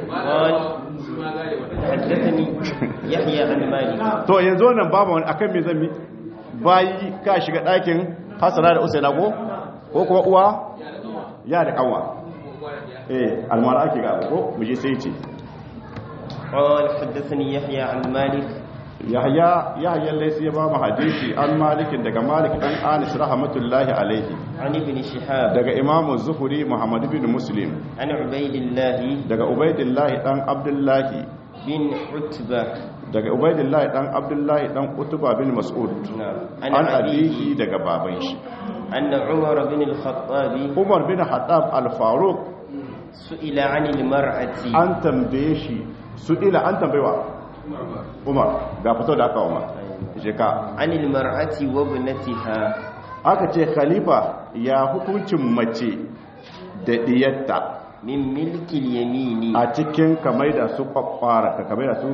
[SPEAKER 2] حدثني يحيى عن مالك
[SPEAKER 1] to yanzu wannan babu wani akan me zan mi bayi ka shiga ɗakin hasana da usaina ko ko kuma uwa ya da kanwa eh almara ake ga ko mu je sai ce
[SPEAKER 2] قال حدثني يحيى عن مالك
[SPEAKER 1] yahya yahya laysa ya ba mu hadisi an malikin daga malik dan anis rahmatullahi alaihi
[SPEAKER 2] عن ابن شهاب
[SPEAKER 1] daga imamu zuhuri muhammad bin muslim
[SPEAKER 2] عن عبيد الله
[SPEAKER 1] daga ubaidillah dan abdullahi
[SPEAKER 2] بن عتبة
[SPEAKER 1] daga ubaidillah dan abdullahi dan utba bin mas'ud
[SPEAKER 2] عن
[SPEAKER 1] an
[SPEAKER 2] أبيه
[SPEAKER 1] abihi daga baban shi
[SPEAKER 2] أن عمر بن الخطاب
[SPEAKER 1] umar bin khattab al-faruq
[SPEAKER 2] سئل عن المرأة
[SPEAKER 1] an tambaye shi su ila an tambayewa umar ga fito da aka umar je ka
[SPEAKER 2] عن المرأة وابنتها
[SPEAKER 1] aka ce khalifa ya hukuncin mace da diyatta
[SPEAKER 2] من ملك اليمين
[SPEAKER 1] a cikin kamar da su kwakwara ka kamar da su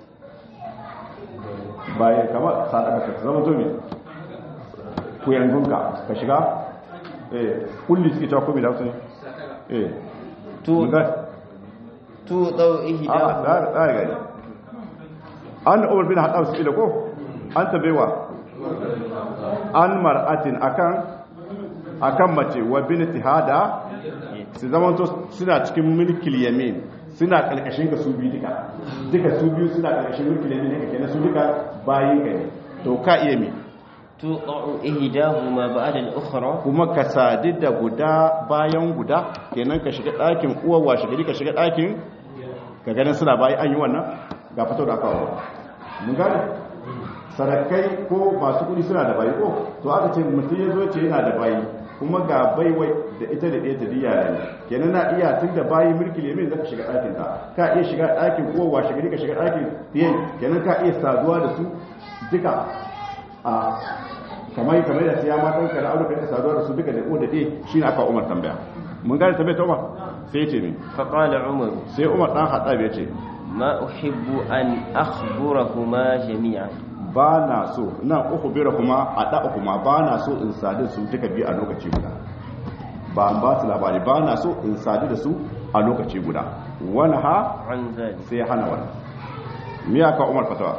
[SPEAKER 1] bayan kamar sadaka ka zama zomi ku yanzunka ka shiga eh kulli suke cewa kome da su ne eh
[SPEAKER 2] تو
[SPEAKER 1] mun ga
[SPEAKER 2] توضع
[SPEAKER 1] a
[SPEAKER 2] إحداهما
[SPEAKER 1] tsari tsari gani an umar bin haɗar su ila ko an tabewa an mar'atin akan akan mace wa bin tihada su zama to suna cikin mulkil yamin suna kalkashin ka su biyu duka duka su biyu suna kalkashin mulkil yamin ne kenan su duka bayin ka ne to ka iya mi
[SPEAKER 2] توضع إحداهما بعد الأخرى
[SPEAKER 1] kuma ka sadi da guda bayan guda kenan ka shiga ɗakin uwa washe gari ka shiga ɗakin ka ganin suna bayi an yi wannan ga fito da aka wa mun gane sarakai ko masu kudi suna da bayi ko to aka ce mutum ya zo ce yana da bayi kuma ga baiwai da ita da ɗaya ta diya ne kenan na iya tun da bayi mulki ne zaka shiga ɗakin ta ka iya shiga ɗakin uwa washe gari ka shiga ɗakin fiye kenan ka iya saduwa da su duka a kamar kamar da siya matan ka da aure ka saduwa da su duka da uwa da ɗaya shine aka umar tambaya mun gane tambaya ta umar sai ya ce ne
[SPEAKER 2] فقال عمر
[SPEAKER 1] sai umar dan haɗa ya ce
[SPEAKER 2] ما أحب أن أخبرهما جميعا
[SPEAKER 1] ba na so nan uku bira kuma a da kuma ba na so in sadu su duka biyu a lokaci guda ba an ba su labari ba na so in sadu da su a lokaci guda wani ha
[SPEAKER 2] عن ذلك
[SPEAKER 1] sai hana wani miya ka umar fatawa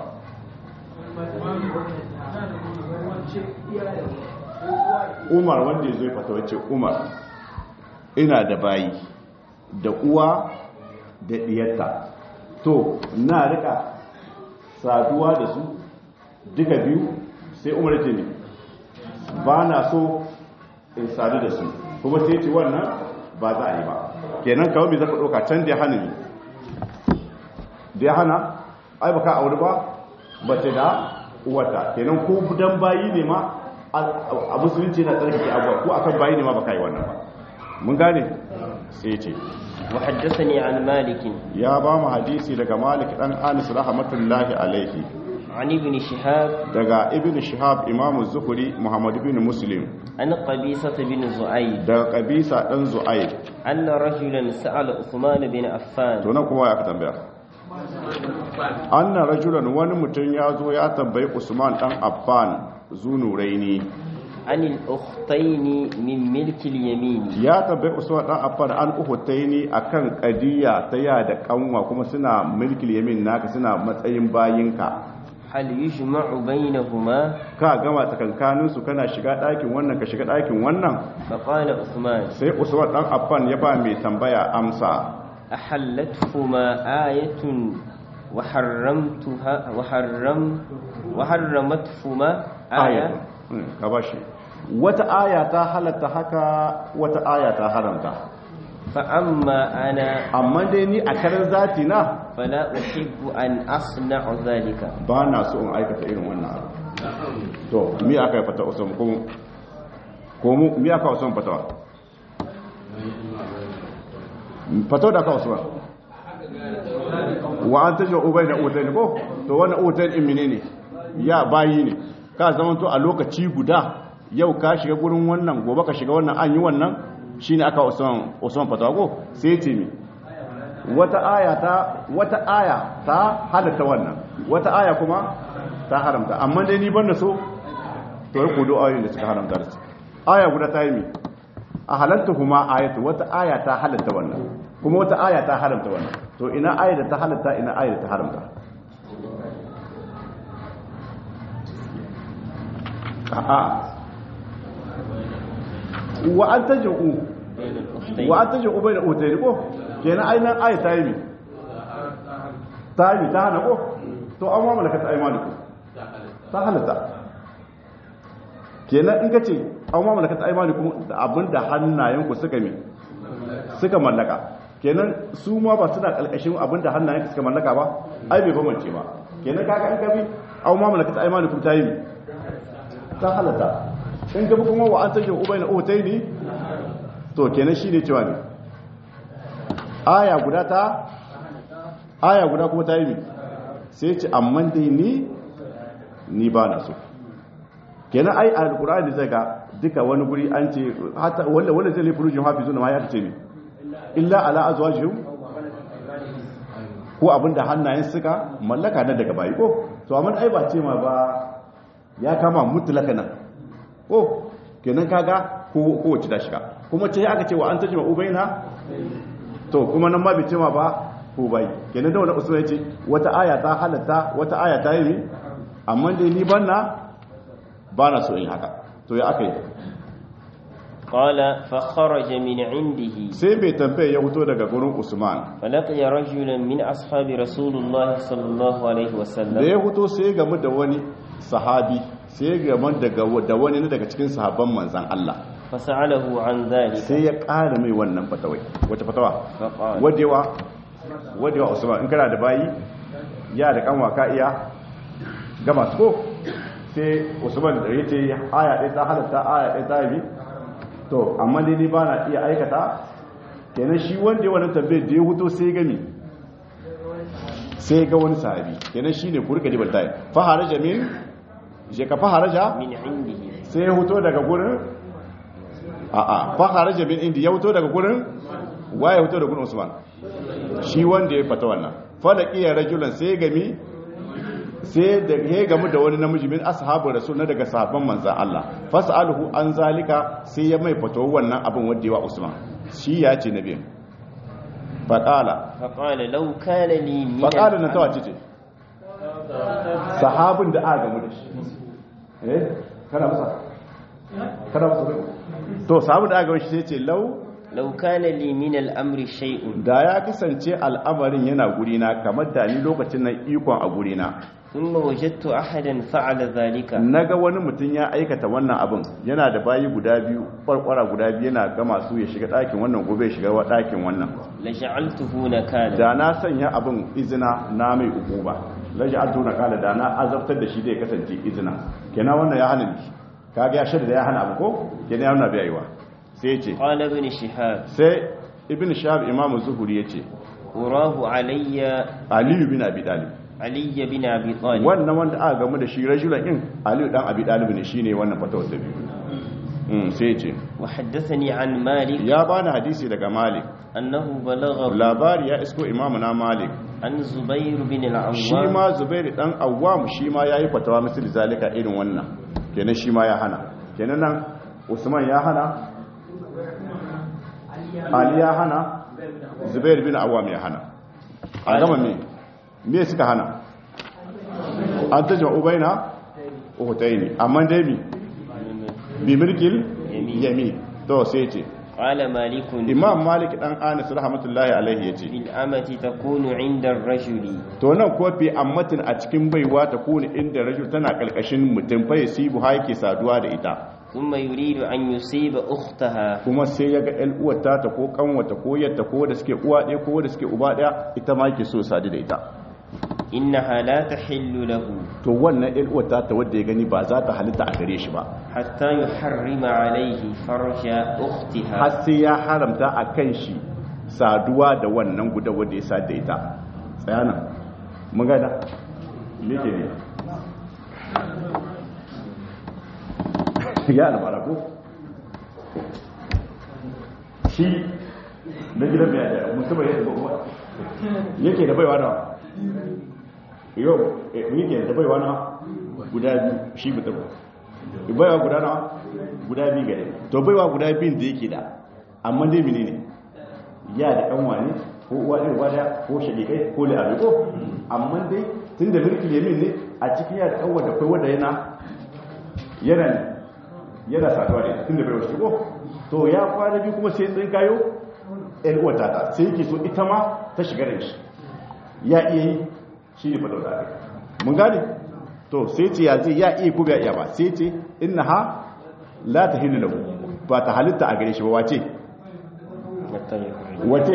[SPEAKER 1] umar wanda ya zo ya fatawa ce umar ina da bayi da uwa da diyarta to na rika saduwa da su duka biyu sai umar ce ne ba na so in sadu da su kuma sai ce wannan ba za a yi ba kenan kawai bai zaka ɗauka can da ya hana ne da ya hana ai baka aure ba bace da uwata kenan ko dan bayi ne ma a musulunci na tsarkake abuwa ko akan bayi ne ma baka yi wannan ba mun gane sai ce
[SPEAKER 2] وحدثني عن مالك
[SPEAKER 1] ya ba mu hadisi daga malik dan anis rahmatullahi alaihi
[SPEAKER 2] عن ابن شهاب
[SPEAKER 1] daga ibn shihab imam az-zuhri muhammad ibn muslim
[SPEAKER 2] عن قبيصة بن زعيد
[SPEAKER 1] daga qabisa dan zu'aib
[SPEAKER 2] أن رجلا سأل عثمان بن عفان
[SPEAKER 1] to nan kuma ya ka tambaya anna rajulan wani mutum ya zo ya tambayi usman dan affan zunuraini
[SPEAKER 2] عن الأختين من ملك اليمين
[SPEAKER 1] ya tambayi usman dan affan an uhutaini akan qadiya ta ya da kanwa kuma suna milkil yamin naka suna matsayin bayinka
[SPEAKER 2] هل يجمع بينهما
[SPEAKER 1] ka gama tsakankanin su kana shiga ɗakin wannan ka shiga ɗakin wannan
[SPEAKER 2] فقال عثمان
[SPEAKER 1] sai usman dan affan ya ba mai tambaya amsa
[SPEAKER 2] أحلتهما آية وحرمتها وحرم وحرمتهما آية
[SPEAKER 1] ka bashi wata aya ta halatta haka wata aya ta haramta
[SPEAKER 2] فأما أنا
[SPEAKER 1] amma dai ni a karar zati na
[SPEAKER 2] فلا أحب أن أصنع ذلك
[SPEAKER 1] ba na so in aikata irin wannan abu to mi aka yi fata usman ko ko mu mi aka usman fatawa fatawa da aka usman wa an tajo ubai da utain ko to wannan utain in menene ya bayi ne ka zaman to a lokaci guda yau ka shiga gurin wannan gobe ka shiga wannan an yi wannan shine aka usman usman fatawa ko sai ce mi wata aya ta wata aya ta halatta wannan wata aya kuma ta haramta amma dai ni banda so to ku do ayoyin da suka haramta su aya guda ta yi mi a halatta kuma ayatu wata aya ta halatta wannan kuma wata aya ta haramta wannan to ina aya da ta halatta ina aya da ta haramta a'a wa an taj'u wa an taj'u bayna utayn ko kenan ainihin aya ta yi mi ta yi ta hana ko to an wa malaka ta aymaniku ta halatta kenan in ka ce an wa malaka ta aymaniku abinda hannayenku suka mi suka mallaka kenan su ma ba suna kalkashin abinda hannayenku suka mallaka ba ai bai bambance ba kenan kaga in ka bi an wa malaka ta aymaniku ta yi mi ta halatta in ka bi kuma wa an taj'u bayna utayn to kenan shine cewa ne aya guda ta aya guda kuma ta yi mi sai ce amma dai ni ni ba na so kenan ai alqur'ani zai ga duka wani guri an ce hatta wanda wanda zai lefuru jin hafizuna ma ya ce ne illa ala azwajihim ko abinda hannayen suka mallaka na daga bayi ko to amma ai ba ce ma ba ya kama mutlaka nan ko kenan kaga ko ko ci da shiga kuma ce aka ce wa an tajma ubaina to kuma nan ma bai ce ma ba ko bai kenan da wannan usul yace wata aya ta halatta wata aya ta yi amma dai ni banna bana so in haka to ya akai
[SPEAKER 2] قال فخرج من عنده
[SPEAKER 1] sai bai tambaye ya fito daga gurin Usman
[SPEAKER 2] فلقي رجلا من أصحاب رسول الله صلى الله عليه
[SPEAKER 1] da
[SPEAKER 2] وسلم
[SPEAKER 1] ya fito sai ya gamu da wani sahabi sai ya gamu daga da wani ne daga cikin sahabban manzon Allah
[SPEAKER 2] فسأله عن ذلك
[SPEAKER 1] sai ya ƙara mai wannan fatawai wata fatawa
[SPEAKER 2] فقال
[SPEAKER 1] wadewa wadewa Usman in kana da bayi ya da kanwa ka iya gama su ko sai Usman da yace aya ɗaya ta halatta aya ɗaya ta yi to amma dai ni ba na iya aikata kenan shi wanda ya wannan tambayar da ya huto sai gani sai ga wani sahabi kenan shine ku rika dibar tayi fa haraja min je ka fa haraja
[SPEAKER 2] من عنده
[SPEAKER 1] sai ya huto daga gurin a a fa haraja min indi ya huto daga gurin waye huto daga gurin Usman shi wanda ya fata wannan fa da qiya rajulan sai gami sai da ya gamu da wani namiji min ashabu rasul na daga sahabban manzan Allah fasaluhu an zalika sai ya mai fito wannan abin wanda yawa Usman shi ya ce nabi faqala
[SPEAKER 2] فقال لو كان لي من
[SPEAKER 1] faqala na tawace ce sahabin da aka gamu da shi eh kana musa kana musa to sahabin da aka gamu shi sai ce lau
[SPEAKER 2] لو كان لي من الأمر شيء
[SPEAKER 1] da ya kasance al'amarin yana gurina kamar da ni lokacin nan ikon a gurina
[SPEAKER 2] ثم وجدت أحدا فعل ذلك
[SPEAKER 1] naga wani mutum ya aikata wannan abin yana da bayi guda biyu kwarkwara guda biyu yana gama su ya shiga ɗakin wannan gobe ya shiga ɗakin wannan
[SPEAKER 2] لجعلته نكالا
[SPEAKER 1] da na sanya abin izina na mai ukuba laja'altu na kala da na azabtar da shi zai kasance izina kenan wannan ya hana ni kaga ya shirya da ya hana abu ko kenan ya nuna bai yiwa sai ya ce
[SPEAKER 2] قال ابن شهاب
[SPEAKER 1] sai ibn shahab imamu zuhuri ya ce
[SPEAKER 2] أراه علي
[SPEAKER 1] aliyu bin abi talib
[SPEAKER 2] علي بن أبي طالب
[SPEAKER 1] wannan wanda aka gamu da shi rajulan in Ali dan Abi Talib ne shine wannan fatawa ta biyu mm sai ce
[SPEAKER 2] وحدثني عن مالك
[SPEAKER 1] ya bani hadisi daga Malik
[SPEAKER 2] أنه بلغ
[SPEAKER 1] labari ya isko imamu na Malik
[SPEAKER 2] عن زبير بن
[SPEAKER 1] shi
[SPEAKER 2] العوام
[SPEAKER 1] ma Zubair dan Awwam shi ma yayi fatawa misali zalika irin wannan kenan shi ma ya hana kenan nan Usman ya hana Ali ya hana Zubair bin Awwam ya hana a gama me me suka hana an tajma'u baina uhutaini amma dai mi bi milkil yamin to sai ce
[SPEAKER 2] قال مالك
[SPEAKER 1] Imam Malik dan Anas rahmatullahi alaihi yace
[SPEAKER 2] بالأمة تكون عند الرجل
[SPEAKER 1] to nan ko fi ammatin a cikin baiwa ta kuni inda rajul tana kalkashin mutum fa yasibu ha yake saduwa da ita
[SPEAKER 2] ثم يريد أن يصيب أختها
[SPEAKER 1] kuma sai yaga ƴan uwarta ta ko kanwata ko yatta ko da suke uwa ɗaya ko da suke uba ɗaya ita ma yake so sadu da ita
[SPEAKER 2] إنها لا تحل له
[SPEAKER 1] to wannan ƴan uwarta ta wanda ya gani ba za ta halitta a gare shi ba
[SPEAKER 2] حتى يحرم عليه فرج أختها
[SPEAKER 1] har sai ya haramta a kan shi saduwa da wannan guda wanda ya sadu da ita tsayana mun gada me ke ne ya albara ko shi na gidan mai da musamman ya taba kuma yake da baiwa na yau yake da baiwa na guda biyu shi mutum baiwa guda na guda biyu gare to baiwa guda biyun da yake da amma dai mene ne ya da kanwa ne ko uwa ɗin uwa ɗaya ko shaƙiƙai ko li'abi ko amma dai tun da mulki yamin ne a cikin ya da kanwa da kai wanda yana yana ne yana saduwa da tun da bai wasu ko to ya kwana biyu kuma sai tsin kayo ɗan uwa ta sai yake so ita ma ta shiga da shi ya iya yi shi ne fadau da mun gane to sai ce ya zai ya iya ko bai iya ba sai ce inna ha la ta hinna lahu ba ta halitta a gare shi ba wace wace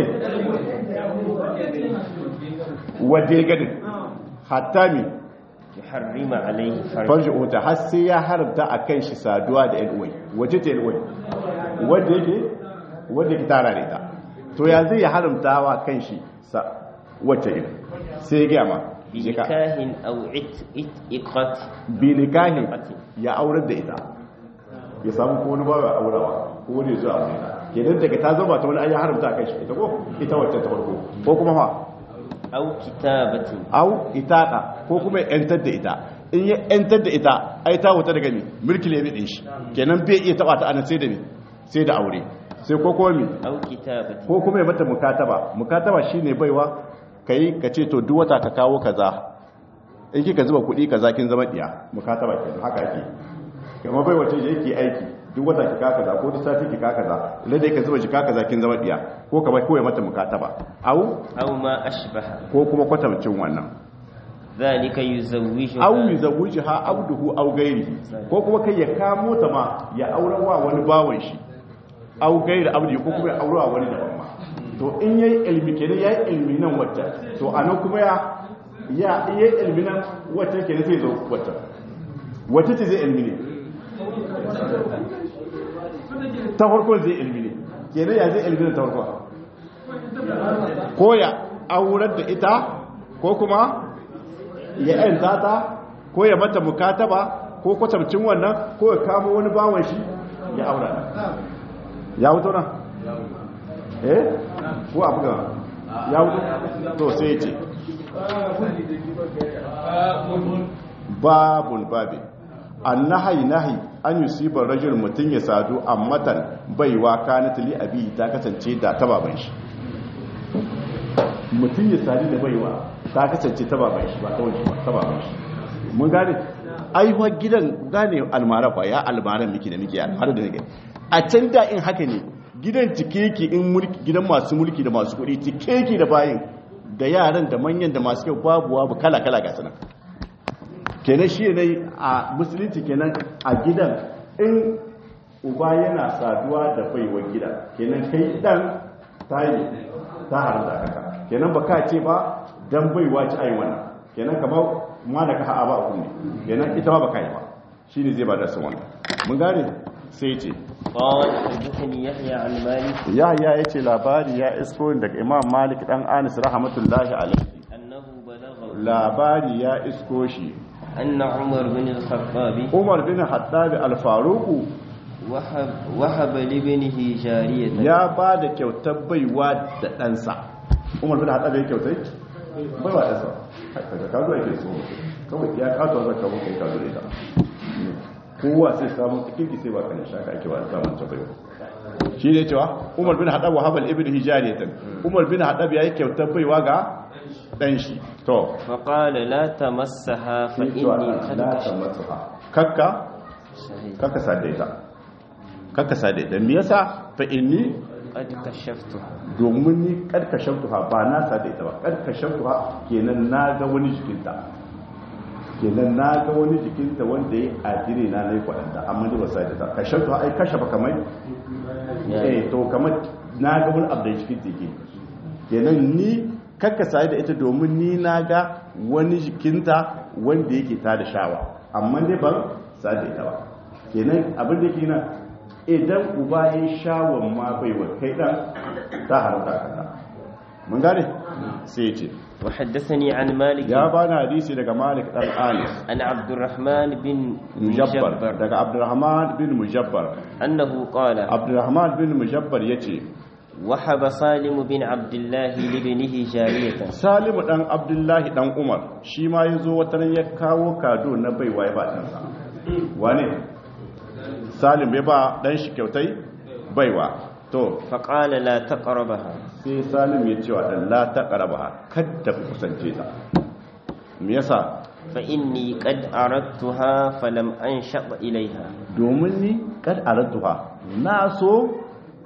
[SPEAKER 1] waje gadin hatta mi
[SPEAKER 2] يحرم عليه فرج
[SPEAKER 1] farji uta har sai ya haramta a kan shi saduwa da ƴan uwai wace ce ƴan uwai wanda yake wanda ke tara da ita to ya zai ya haramta wa kan shi sa wace ƴan sai ya gaya ma
[SPEAKER 2] بنكاه أو عتق
[SPEAKER 1] bi nikahin ya aurar da ita ya samu ko wani bawa aurawa ko wani zuwa aure ta kenan daga ta zama ta wani an ya haramta a kan shi ita ko ita wacce ta farko ko kuma fa
[SPEAKER 2] أو كتابة
[SPEAKER 1] au itaka ko kuma ya yantar da ita in ya yantar da ita ai ta wuta daga mi mulki ne din shi kenan bai iya taba ta anan sai da mi sai da aure sai ko kuma mi
[SPEAKER 2] أو كتابة
[SPEAKER 1] ko kuma ya mata mukataba mukataba shine baiwa kai ka ce to duk wata ka kawo kaza in kika zuba kuɗi kaza kin zama diya mukataba kenan haka ake kuma baiwa ce yake aiki duk wata kika kaza ko duk sati kika kaza lalle ka zuba jika kaza kin zama diya ko ka bai ko ya mata mukataba au
[SPEAKER 2] أو ما أشبه
[SPEAKER 1] ko kuma kwatamcin wannan
[SPEAKER 2] ذلك يزوجها
[SPEAKER 1] aw yuzawwijaha abduhu aw ghairihi ko kuma kai ya kamo ta ma ya aurawa wani bawan shi aw gairi abdi ko kuma ya aurawa wani daban ma to in yayi ilmi kenan yayi ilmi nan wacce to anan kuma ya ya yayi ilmi nan wacce kenan sai zo wacce wacce ce zai ilmi ne ta farko zai ilmi ne kenan ya zai ilmi ne ta farko ko ya aurar da ita ko kuma ya yanta ta ko ya mata mukataba ko kwatamcin wannan ko ya kamo wani bawan shi ya aura ya wuto nan eh ko abu ga ya wuto to sai ya ce babun babi annahi nahi an yusiba rajul mutun ya sadu ammatan baiwa kanat li abi ta kasance da ta baban shi mutun ya sadu da baiwa ta kasance ta baban shi ba ta wani ba ta baban shi mun gane aiwa gidan gane almarafa ya almaran miki da miki har da nake a can da in haka ne gidan cike yake in mulki gidan masu mulki da masu kuɗi cike yake da bayin da yaran da manyan da masu kyau babu babu kala kala ga sanan kenan shi ne a musulunci kenan a gidan in uba yana saduwa da baiwar gida kenan kai dan tayi ta haramta kaka kenan baka ce ba dan baiwa ci ayi wannan kenan kamar ma da ka ha'a ba kunne kenan ita ba baka yi ba shine zai ba da su wannan mun gane sai ce
[SPEAKER 2] قال حدثني يحيى عن مالك
[SPEAKER 1] yahya yace labari ya isko daga imam malik dan anis rahmatullahi alaihi
[SPEAKER 2] أنه بلغه
[SPEAKER 1] labari ya isko shi
[SPEAKER 2] أن عمر بن الخطاب
[SPEAKER 1] Umar bin Khattab al-Faruq
[SPEAKER 2] وهب, وهب لابنه جارية
[SPEAKER 1] ya ba da kyautar baiwa da ɗansa. Umar bin Khattab ya kyautai baiwa ɗansa kaga ka zo yake so kawai ya kato zaka mu kai ka zo ita kowa sai samu cikin sai ba kan shaka ake ba samun ta baiwa shi ne cewa Umar bin Khattab wa habal ibn hijariyatan Umar bin Khattab ya yi kyautar baiwa ga dan shi to
[SPEAKER 2] فقال لا تمسها فإني قد
[SPEAKER 1] la
[SPEAKER 2] كشفت
[SPEAKER 1] tamattuha kakka
[SPEAKER 2] صحيح.
[SPEAKER 1] kakka sadaita kakka sadaita me yasa fa inni
[SPEAKER 2] قد كشفتها
[SPEAKER 1] domin ni karkashautuha ba na sadaita ba karkashautuha kenan na ga wani jikinta kenan na ga wani jikinta wanda ya adire na nayi kwadanta amma da ba sadaita kashautuha ai kashe ba kamar eh to kamar na ga wani abu da jikinta yake kenan ni kakka sai da ita domin ni na ga wani jikinta wanda yake ta da shawa amma dai ban sai da ita ba kenan abin da yake nan idan uba ya shawon ma bai wa kai dan ta haramta kanka mun gane sai ce
[SPEAKER 2] وحدثني عن مالك
[SPEAKER 1] ya bana hadisi daga Malik dan Anis
[SPEAKER 2] عن عبد الرحمن بن
[SPEAKER 1] Mujabbar
[SPEAKER 2] مجبر
[SPEAKER 1] daga Abdurrahman bin Mujabbar
[SPEAKER 2] أنه قال
[SPEAKER 1] Abdurrahman bin Mujabbar yace
[SPEAKER 2] وهب سالم بن عبد الله لابنه جارية
[SPEAKER 1] Salimu dan Abdullahi dan Umar shi ma yazo wataran ya kawo kado na baiwa ya ba dan sa wane Salim ya ba dan shi kyautai baiwa to
[SPEAKER 2] فقال لا تقربها
[SPEAKER 1] sai Salim ya ce wa dan la taqrabaha kadda ku kusance ta me yasa
[SPEAKER 2] فإني قد أردتها فلم أنشط إليها
[SPEAKER 1] domin ni kad aradduha na so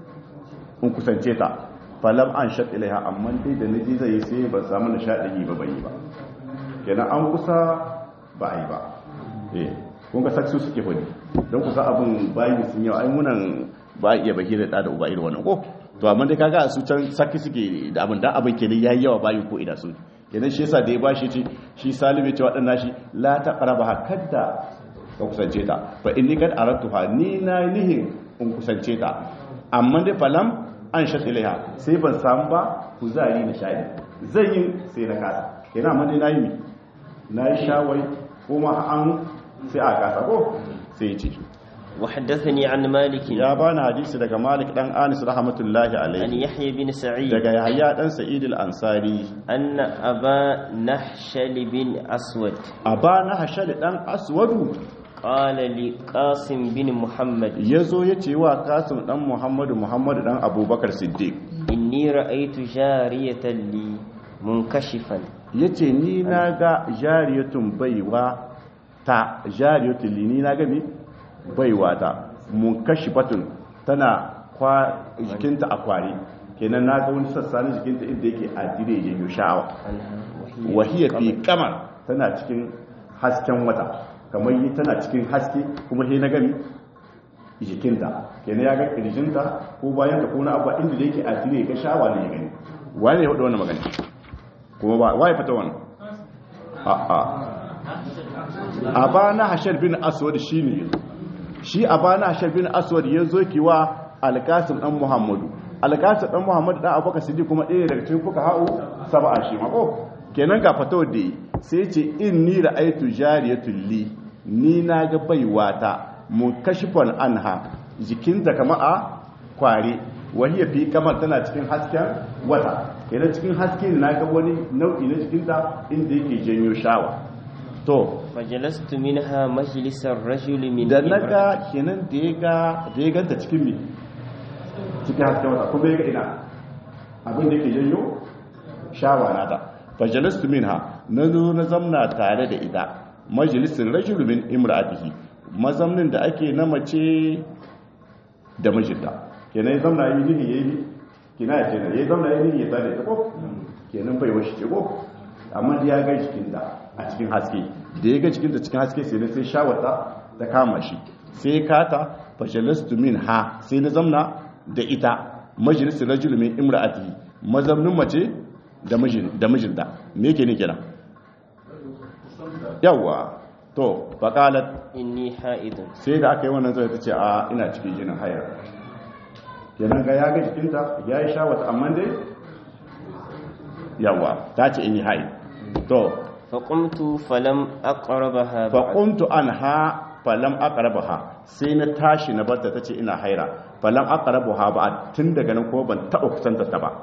[SPEAKER 1] in kusance ta falam an shat ilaiha amma dai da naji zai sai ban samu nishadi ba bai ba kenan an kusa ba ai ba eh kun ga saksu suke fadi don kusa abun bayi sun yawa ai munan ba iya bahira da da uba irin wannan ko to amma dai kaga su can saki suke da abin da abin kenan yayi yawa bayi ko ida su kenan shi yasa da ya bashi ce shi Salimu ce wadannan shi la taqrabaha kadda ka kusance ta fa inni kad aradtuha ni na nihin in kusance ta amma dai falam an shat ilaiha sai ban samu ba kuzari na shayi zan yi sai na kasa kenan amma dai nayi mi nayi shawai kuma an sai a kasa ko sai ce
[SPEAKER 2] وحدثني عن مالك
[SPEAKER 1] ya bani hadisi daga Malik dan Anis rahmatullahi
[SPEAKER 2] عن
[SPEAKER 1] alaihi
[SPEAKER 2] يحيى بن سعيد
[SPEAKER 1] daga Yahya dan Sa'id al-Ansari
[SPEAKER 2] أن أبا نحشل بن أسود
[SPEAKER 1] abana hashal dan Aswadu
[SPEAKER 2] قال لقاسم بن محمد
[SPEAKER 1] yazo yace wa Qasim dan Muhammadu Muhammadu dan Abubakar Siddiq
[SPEAKER 2] إني رأيت جارية لي منكشفا
[SPEAKER 1] yace ni naga jariyatun baiwa ta jariyatun li ni naga mi baiwa ta munkashifatun tana kwa jikinta a kwari kenan naga wani sassa na jikinta inda yake adire yayin sha'awa wahiya fi kamar tana cikin hasken wata kamar yi tana cikin haske kuma sai na gani jikinta kenan ya ga kirjinta ko bayan ta ko na abuwa inda yake adire ga sha'awa ne ya gani wani ya hudu wannan magana kuma ba wai fata wannan a a abana hashar bin aswad shine shi abana hashar bin aswad yazo kiwa alqasim dan muhammadu alqasim dan muhammadu dan abubakar siddiq kuma ɗaya daga cikin fuka ha'u sab'a shi ma ko kenan ga fatawa da sai ce inni ra'aytu jariyatul li ni naga baiwata mukashifan anha jikinta kama a kware wahiya fi kamar tana cikin hasken wata kenan cikin haske ne naga wani nau'i na jikinta inda yake janyo shawa to
[SPEAKER 2] فجلست منها مجلس الرجل من
[SPEAKER 1] da
[SPEAKER 2] إبرة.
[SPEAKER 1] naga kenan da ya ga da ya ganta cikin mi cikin hasken wata kuma ya ga ina abin da yake janyo shawa na ta fajalastu minha na zo na zamna tare da ita majalisin rajul min imra'atihi mazamnin da ake na mace da mijinta kenan ya zamna yi nihi yayi kina ya kenan ya zamna yi nihi ya tsare ta ko kenan bai washi ce ko amma ya ga jikinta a cikin haske da ya ga jikinta cikin haske sai na sai shawata ta kama shi sai kata fajalastu minha sai na zamna da ita majalisin rajul min imra'atihi mazamnin mace da mijin da mijinta me yake ne kenan yawa to faqalat
[SPEAKER 2] inni ha'idun
[SPEAKER 1] sai da aka yi wannan zai tace a ina cikin jinin hayar kenan ga ya ga jikinta ya yi shawata amma dai yawa ta ce inni haid to
[SPEAKER 2] فقمت فلم أقربها
[SPEAKER 1] fa
[SPEAKER 2] بعد
[SPEAKER 1] qumtu anha falam aqrabaha sai na tashi na barta tace ina haira falam aqrabaha ba tun daga nan ko ban taɓa kusanta ta ba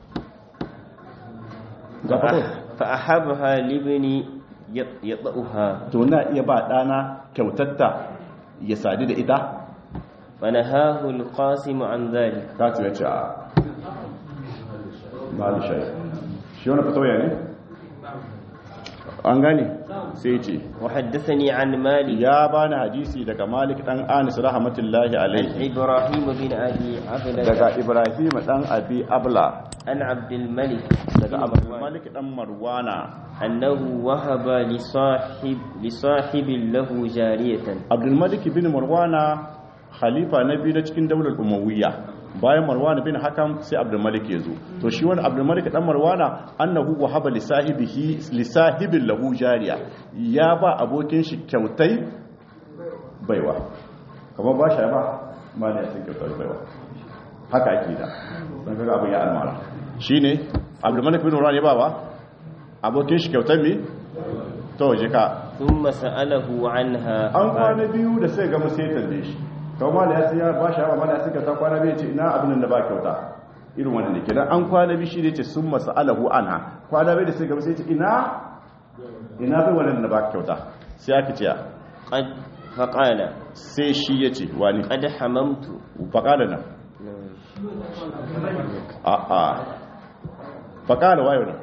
[SPEAKER 1] ga fa
[SPEAKER 2] فأحبها لابني يط- يطأها
[SPEAKER 1] to na iya ba dana kyautatta ya sadu da ita
[SPEAKER 2] فنهاه القاسم عن ذلك
[SPEAKER 1] ka ce a mali shay shi wannan fatawa ne an gane sai ce
[SPEAKER 2] وحدثني عن مالك
[SPEAKER 1] ya bani hadisi daga Malik dan Anis rahmatullahi
[SPEAKER 2] عن
[SPEAKER 1] alaihi
[SPEAKER 2] إبراهيم بن أبي عبلة
[SPEAKER 1] daga Ibrahim dan Abi Abla
[SPEAKER 2] عن عبد الملك
[SPEAKER 1] daga Abdul Malik dan Marwana
[SPEAKER 2] أنه وهب لصاحب لصاحب له جارية
[SPEAKER 1] Abdul Malik bin Marwana khalifa na biyu na cikin daular Umayya bayan Marwana bin Hakam sai Abdul Malik ya zo to shi wani Abdul Malik dan Marwana annahu wahaba li sahibihi li sahibil lahu jariya ya ba abokin shi kyautai baiwa kamar ba shi ba ma ne sai kyautai baiwa haka ake da dan kaga abin ya almara shine Abdul Malik bin Marwana ya ba ba abokin shi kyautai mi to je ka
[SPEAKER 2] ثم سأله عنها
[SPEAKER 1] an
[SPEAKER 2] فقال
[SPEAKER 1] kwana biyu da sai ga mu sai tambaye shi kawo ma da ya sai ya ba shi hawa ma da ya suka ta kwana biyu ce ina abin da ba kyauta irin wannan ne kenan an kwana biyu shi ne ce sun masa alahu anha kwana biyu da sai ga mu sai ce ina ina bai wannan da ba kyauta sai aka ce
[SPEAKER 2] قد فقال
[SPEAKER 1] sai shi ya ce wani
[SPEAKER 2] قد حممت
[SPEAKER 1] faƙala nan a a faƙala wayo nan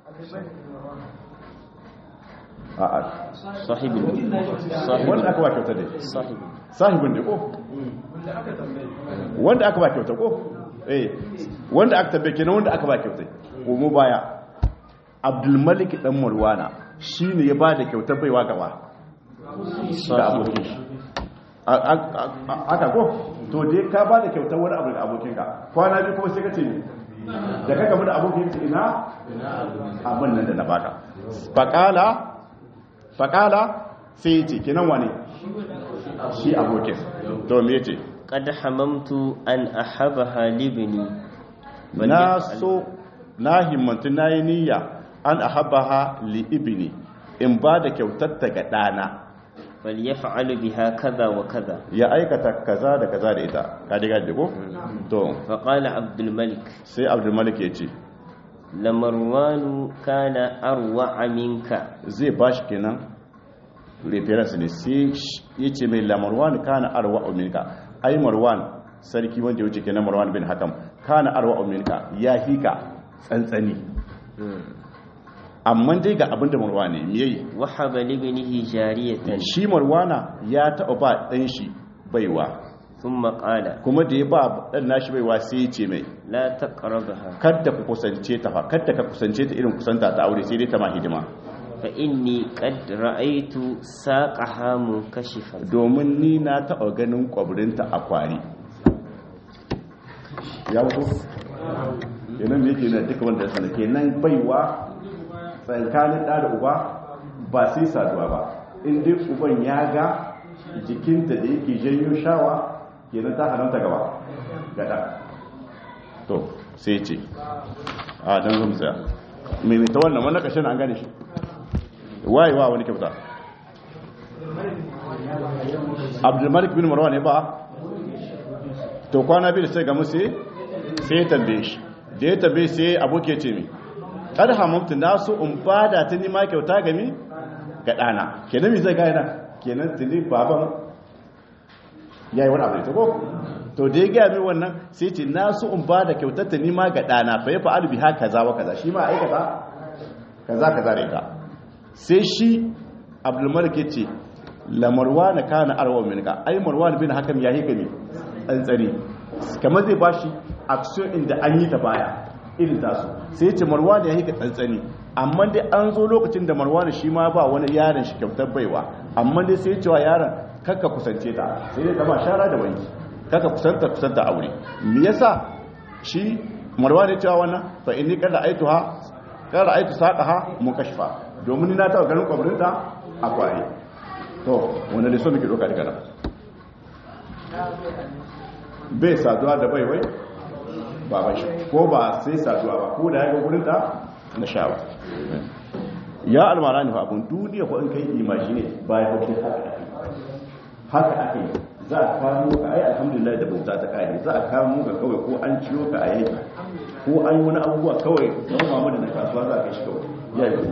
[SPEAKER 1] a a
[SPEAKER 2] صاحب صاحب
[SPEAKER 1] wanda aka ba kyauta ne
[SPEAKER 2] صاحب
[SPEAKER 1] sahibin ne ko wanda aka ba kyauta ko eh wanda aka tabbe kenan wanda aka ba kyauta ko mu baya Abdul Malik dan Marwana shine ya ba da kyauta baiwa gaba da abokin shi aka ko to dai ka ba da kyautar wani abu da abokinka kwana biyu kuma sai ka ce ne da ka gaba da abokin ka ina abin nan da na baka faqala faqala sai ya ce kenan wane shi abokin to me yace
[SPEAKER 2] قد حممت أن أحبها لابني
[SPEAKER 1] na so na himmantu na yi niyya an ahabbaha li ibni in ba da kyautar ta ga ɗana
[SPEAKER 2] فليفعل بها كذا وكذا
[SPEAKER 1] ya aikata kaza da kaza da ita ka diga da ko to
[SPEAKER 2] فقال عبد الملك
[SPEAKER 1] sai Abdul Malik ya ce
[SPEAKER 2] لمروان كان أروع منك
[SPEAKER 1] zai ba shi kenan reference ne sai ya ce mai lamarwan kana arwa minka ai marwan sarki wanda ya wuce kenan marwan bin hakam kana arwa minka ya hika tsantsani amma dai ga abin da marwan ne me yayi
[SPEAKER 2] وحب لابنه جارية
[SPEAKER 1] shi marwana ya taɓa ba ɗan shi baiwa
[SPEAKER 2] ثم قال
[SPEAKER 1] kuma da ya ba ɗan nashi baiwa sai ya ce mai
[SPEAKER 2] لا تقربها
[SPEAKER 1] kadda ku kusance ta fa kadda ka kusance ta irin kusanta ta aure sai dai ta ma hidima
[SPEAKER 2] فإني قد رأيت ساقها منكشفا
[SPEAKER 1] domin ni na taɓa ganin kwabrinta a kwari ya wuto kenan me yake na duka wanda ya sana kenan baiwa tsakanin ɗa da uba ba sai saduwa ba in dai uban ya ga jikinta da yake janyo shawa kenan ta haramta gaba gada to sai ce a don zama tsaya mai mai ta wannan wannan ƙashin an gane shi wayewa wani kyauta abdulmalik bin marwa ne ba to kwana biyu da sai gamu sai sai ya tambaye shi da ya tambaye sai aboki ce mi kada hamamtu na so in bada ta nima kyauta gami ga ɗana kenan mi zai gaya kenan tuni baban ya yi wani abu da ta ko to da ya gaya mai wannan sai ce na so in bada kyautar ta nima ga ɗana fa ya fa'alu biha kaza wa kaza shi ma aikata kaza kaza da ita sai shi abdulmalik ya ce lamarwa na kana arwa minka ai marwan bin hakam ya hika ne tsantsani kamar zai bashi action inda an yi ta baya irin tasu sai ce marwan ya hika tsantsani amma dai an zo lokacin da marwan shi ma ba wani yaron shi kyautar baiwa amma dai sai cewa yaron kakka kusance ta sai dai kama shara da wanki kakka kusanta kusanta aure me yasa shi marwan ya cewa wannan fa inni kada aituha kada aitu saqaha mukashfa domin na taɓa ganin kwabrinta a kwari to wanda da so muke ɗauka daga nan bai saduwa da baiwai ba ba shi ko ba sai saduwa ba ko da ya ga wurinta na sha ba ya almara ne fa abun duniya ko in kai imaji ne baya hauke haka ake haka ake za a kamo ka ai alhamdulillah da bauta ta kare za a kamo ka kawai ko an ciyo ka a yaki ko an yi wani abubuwa kawai don mamu da kasuwa za a kai shi kawai ya yi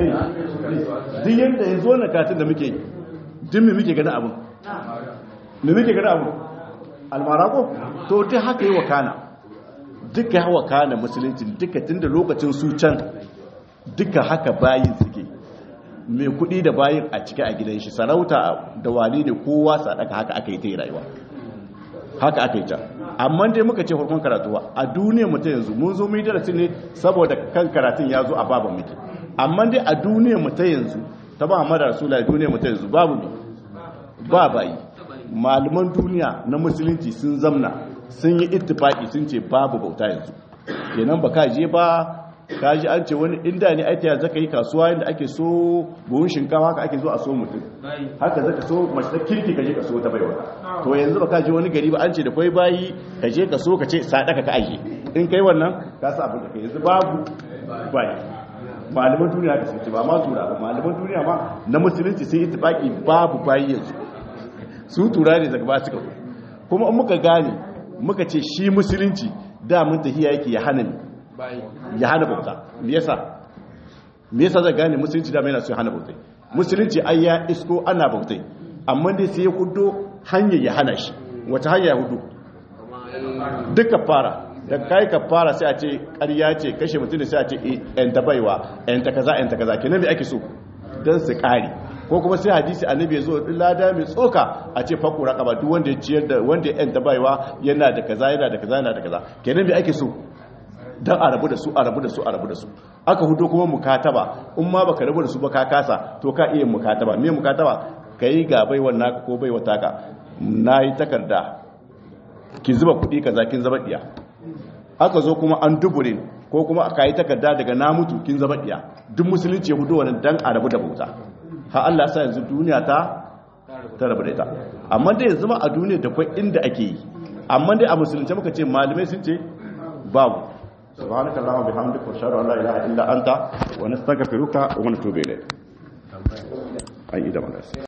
[SPEAKER 1] duk yadda ya zo na katin da muke duk me muke gani abin me muke gani abin almara ko to duk haka yi wa kana duka hawa kana musulunci duka tun da lokacin su can duka haka bayin suke mai kudi da bayin a cike a gidan shi sarauta da wali ne kowa sadaka haka aka yi ta rayuwa haka aka yi ta amma dai muka ce farkon karatuwa a duniyar mu ta yanzu mun zo mu yi darasi ne saboda kan karatun ya zo a baban muke amma dai a duniyar mu ta yanzu ta ba Muhammad Rasulullahi duniyar mu ta yanzu babu ne ba bayi malaman duniya na musulunci sun zamna sun yi ittifaki sun ce babu bauta yanzu kenan ba ka je ba ka ji an ce wani inda ne aita ya zaka yi kasuwa inda ake so buhun shinkawa haka ake zo a so mutum haka zaka so mace ta kirki ka je ka so ta baiwa to yanzu ba ka je wani gari ba an ce da kwai bayi ka je ka so ka ce sadaka ka aje in kai wannan ka sa abin da kai yanzu babu bayi malaman duniya ka sun ce ba ma tura ba malaman duniya ma na musulunci sun ittifaki babu bayi yanzu su tura ne daga ba suka kuma in muka gane muka ce shi musulunci da mun tahiya yake ya hana ni ya hana bauta me yasa me yasa zai gane musulunci da mai na su hana bautai musulunci ai ya isko ana bautai amma dai sai ya hudo hanyar ya hana shi wata hanya ya hudo duka fara da kai ka fara sai a ce ƙarya ce kashe mutum da sai a ce yan ta baiwa yan ta kaza yan ta kaza kenan me ake so dan su kare ko kuma sai hadisi annabi ya zo lada mai tsoka a ce faku raqaba duk wanda ya ciyar da wanda ya yan ta baiwa yana da kaza yana da kaza yana da kaza kenan me ake so dan a rabu da su a rabu da su a rabu da su aka hudo kuma mukataba in ma baka rabu da su ba ka kasa to ka iya mukataba me mukataba kai ga baiwan naka ko baiwa taka nayi takarda ki zuba kudi kaza kin zaba diya aka zo kuma an dubure ko kuma aka yi takarda daga na mutu kin zaba diya duk musulunci ya hudo wannan dan a rabu da bauta ha Allah sa yanzu duniya ta ta rabu da ita amma dai yanzu ma a duniya da kwai inda ake yi amma dai a musulunci muka ce malamai sun ce babu سبحانك اللهم وبحمدك واشهد ان لا اله الا انت ونستغفرك ونتوب اليك اي ده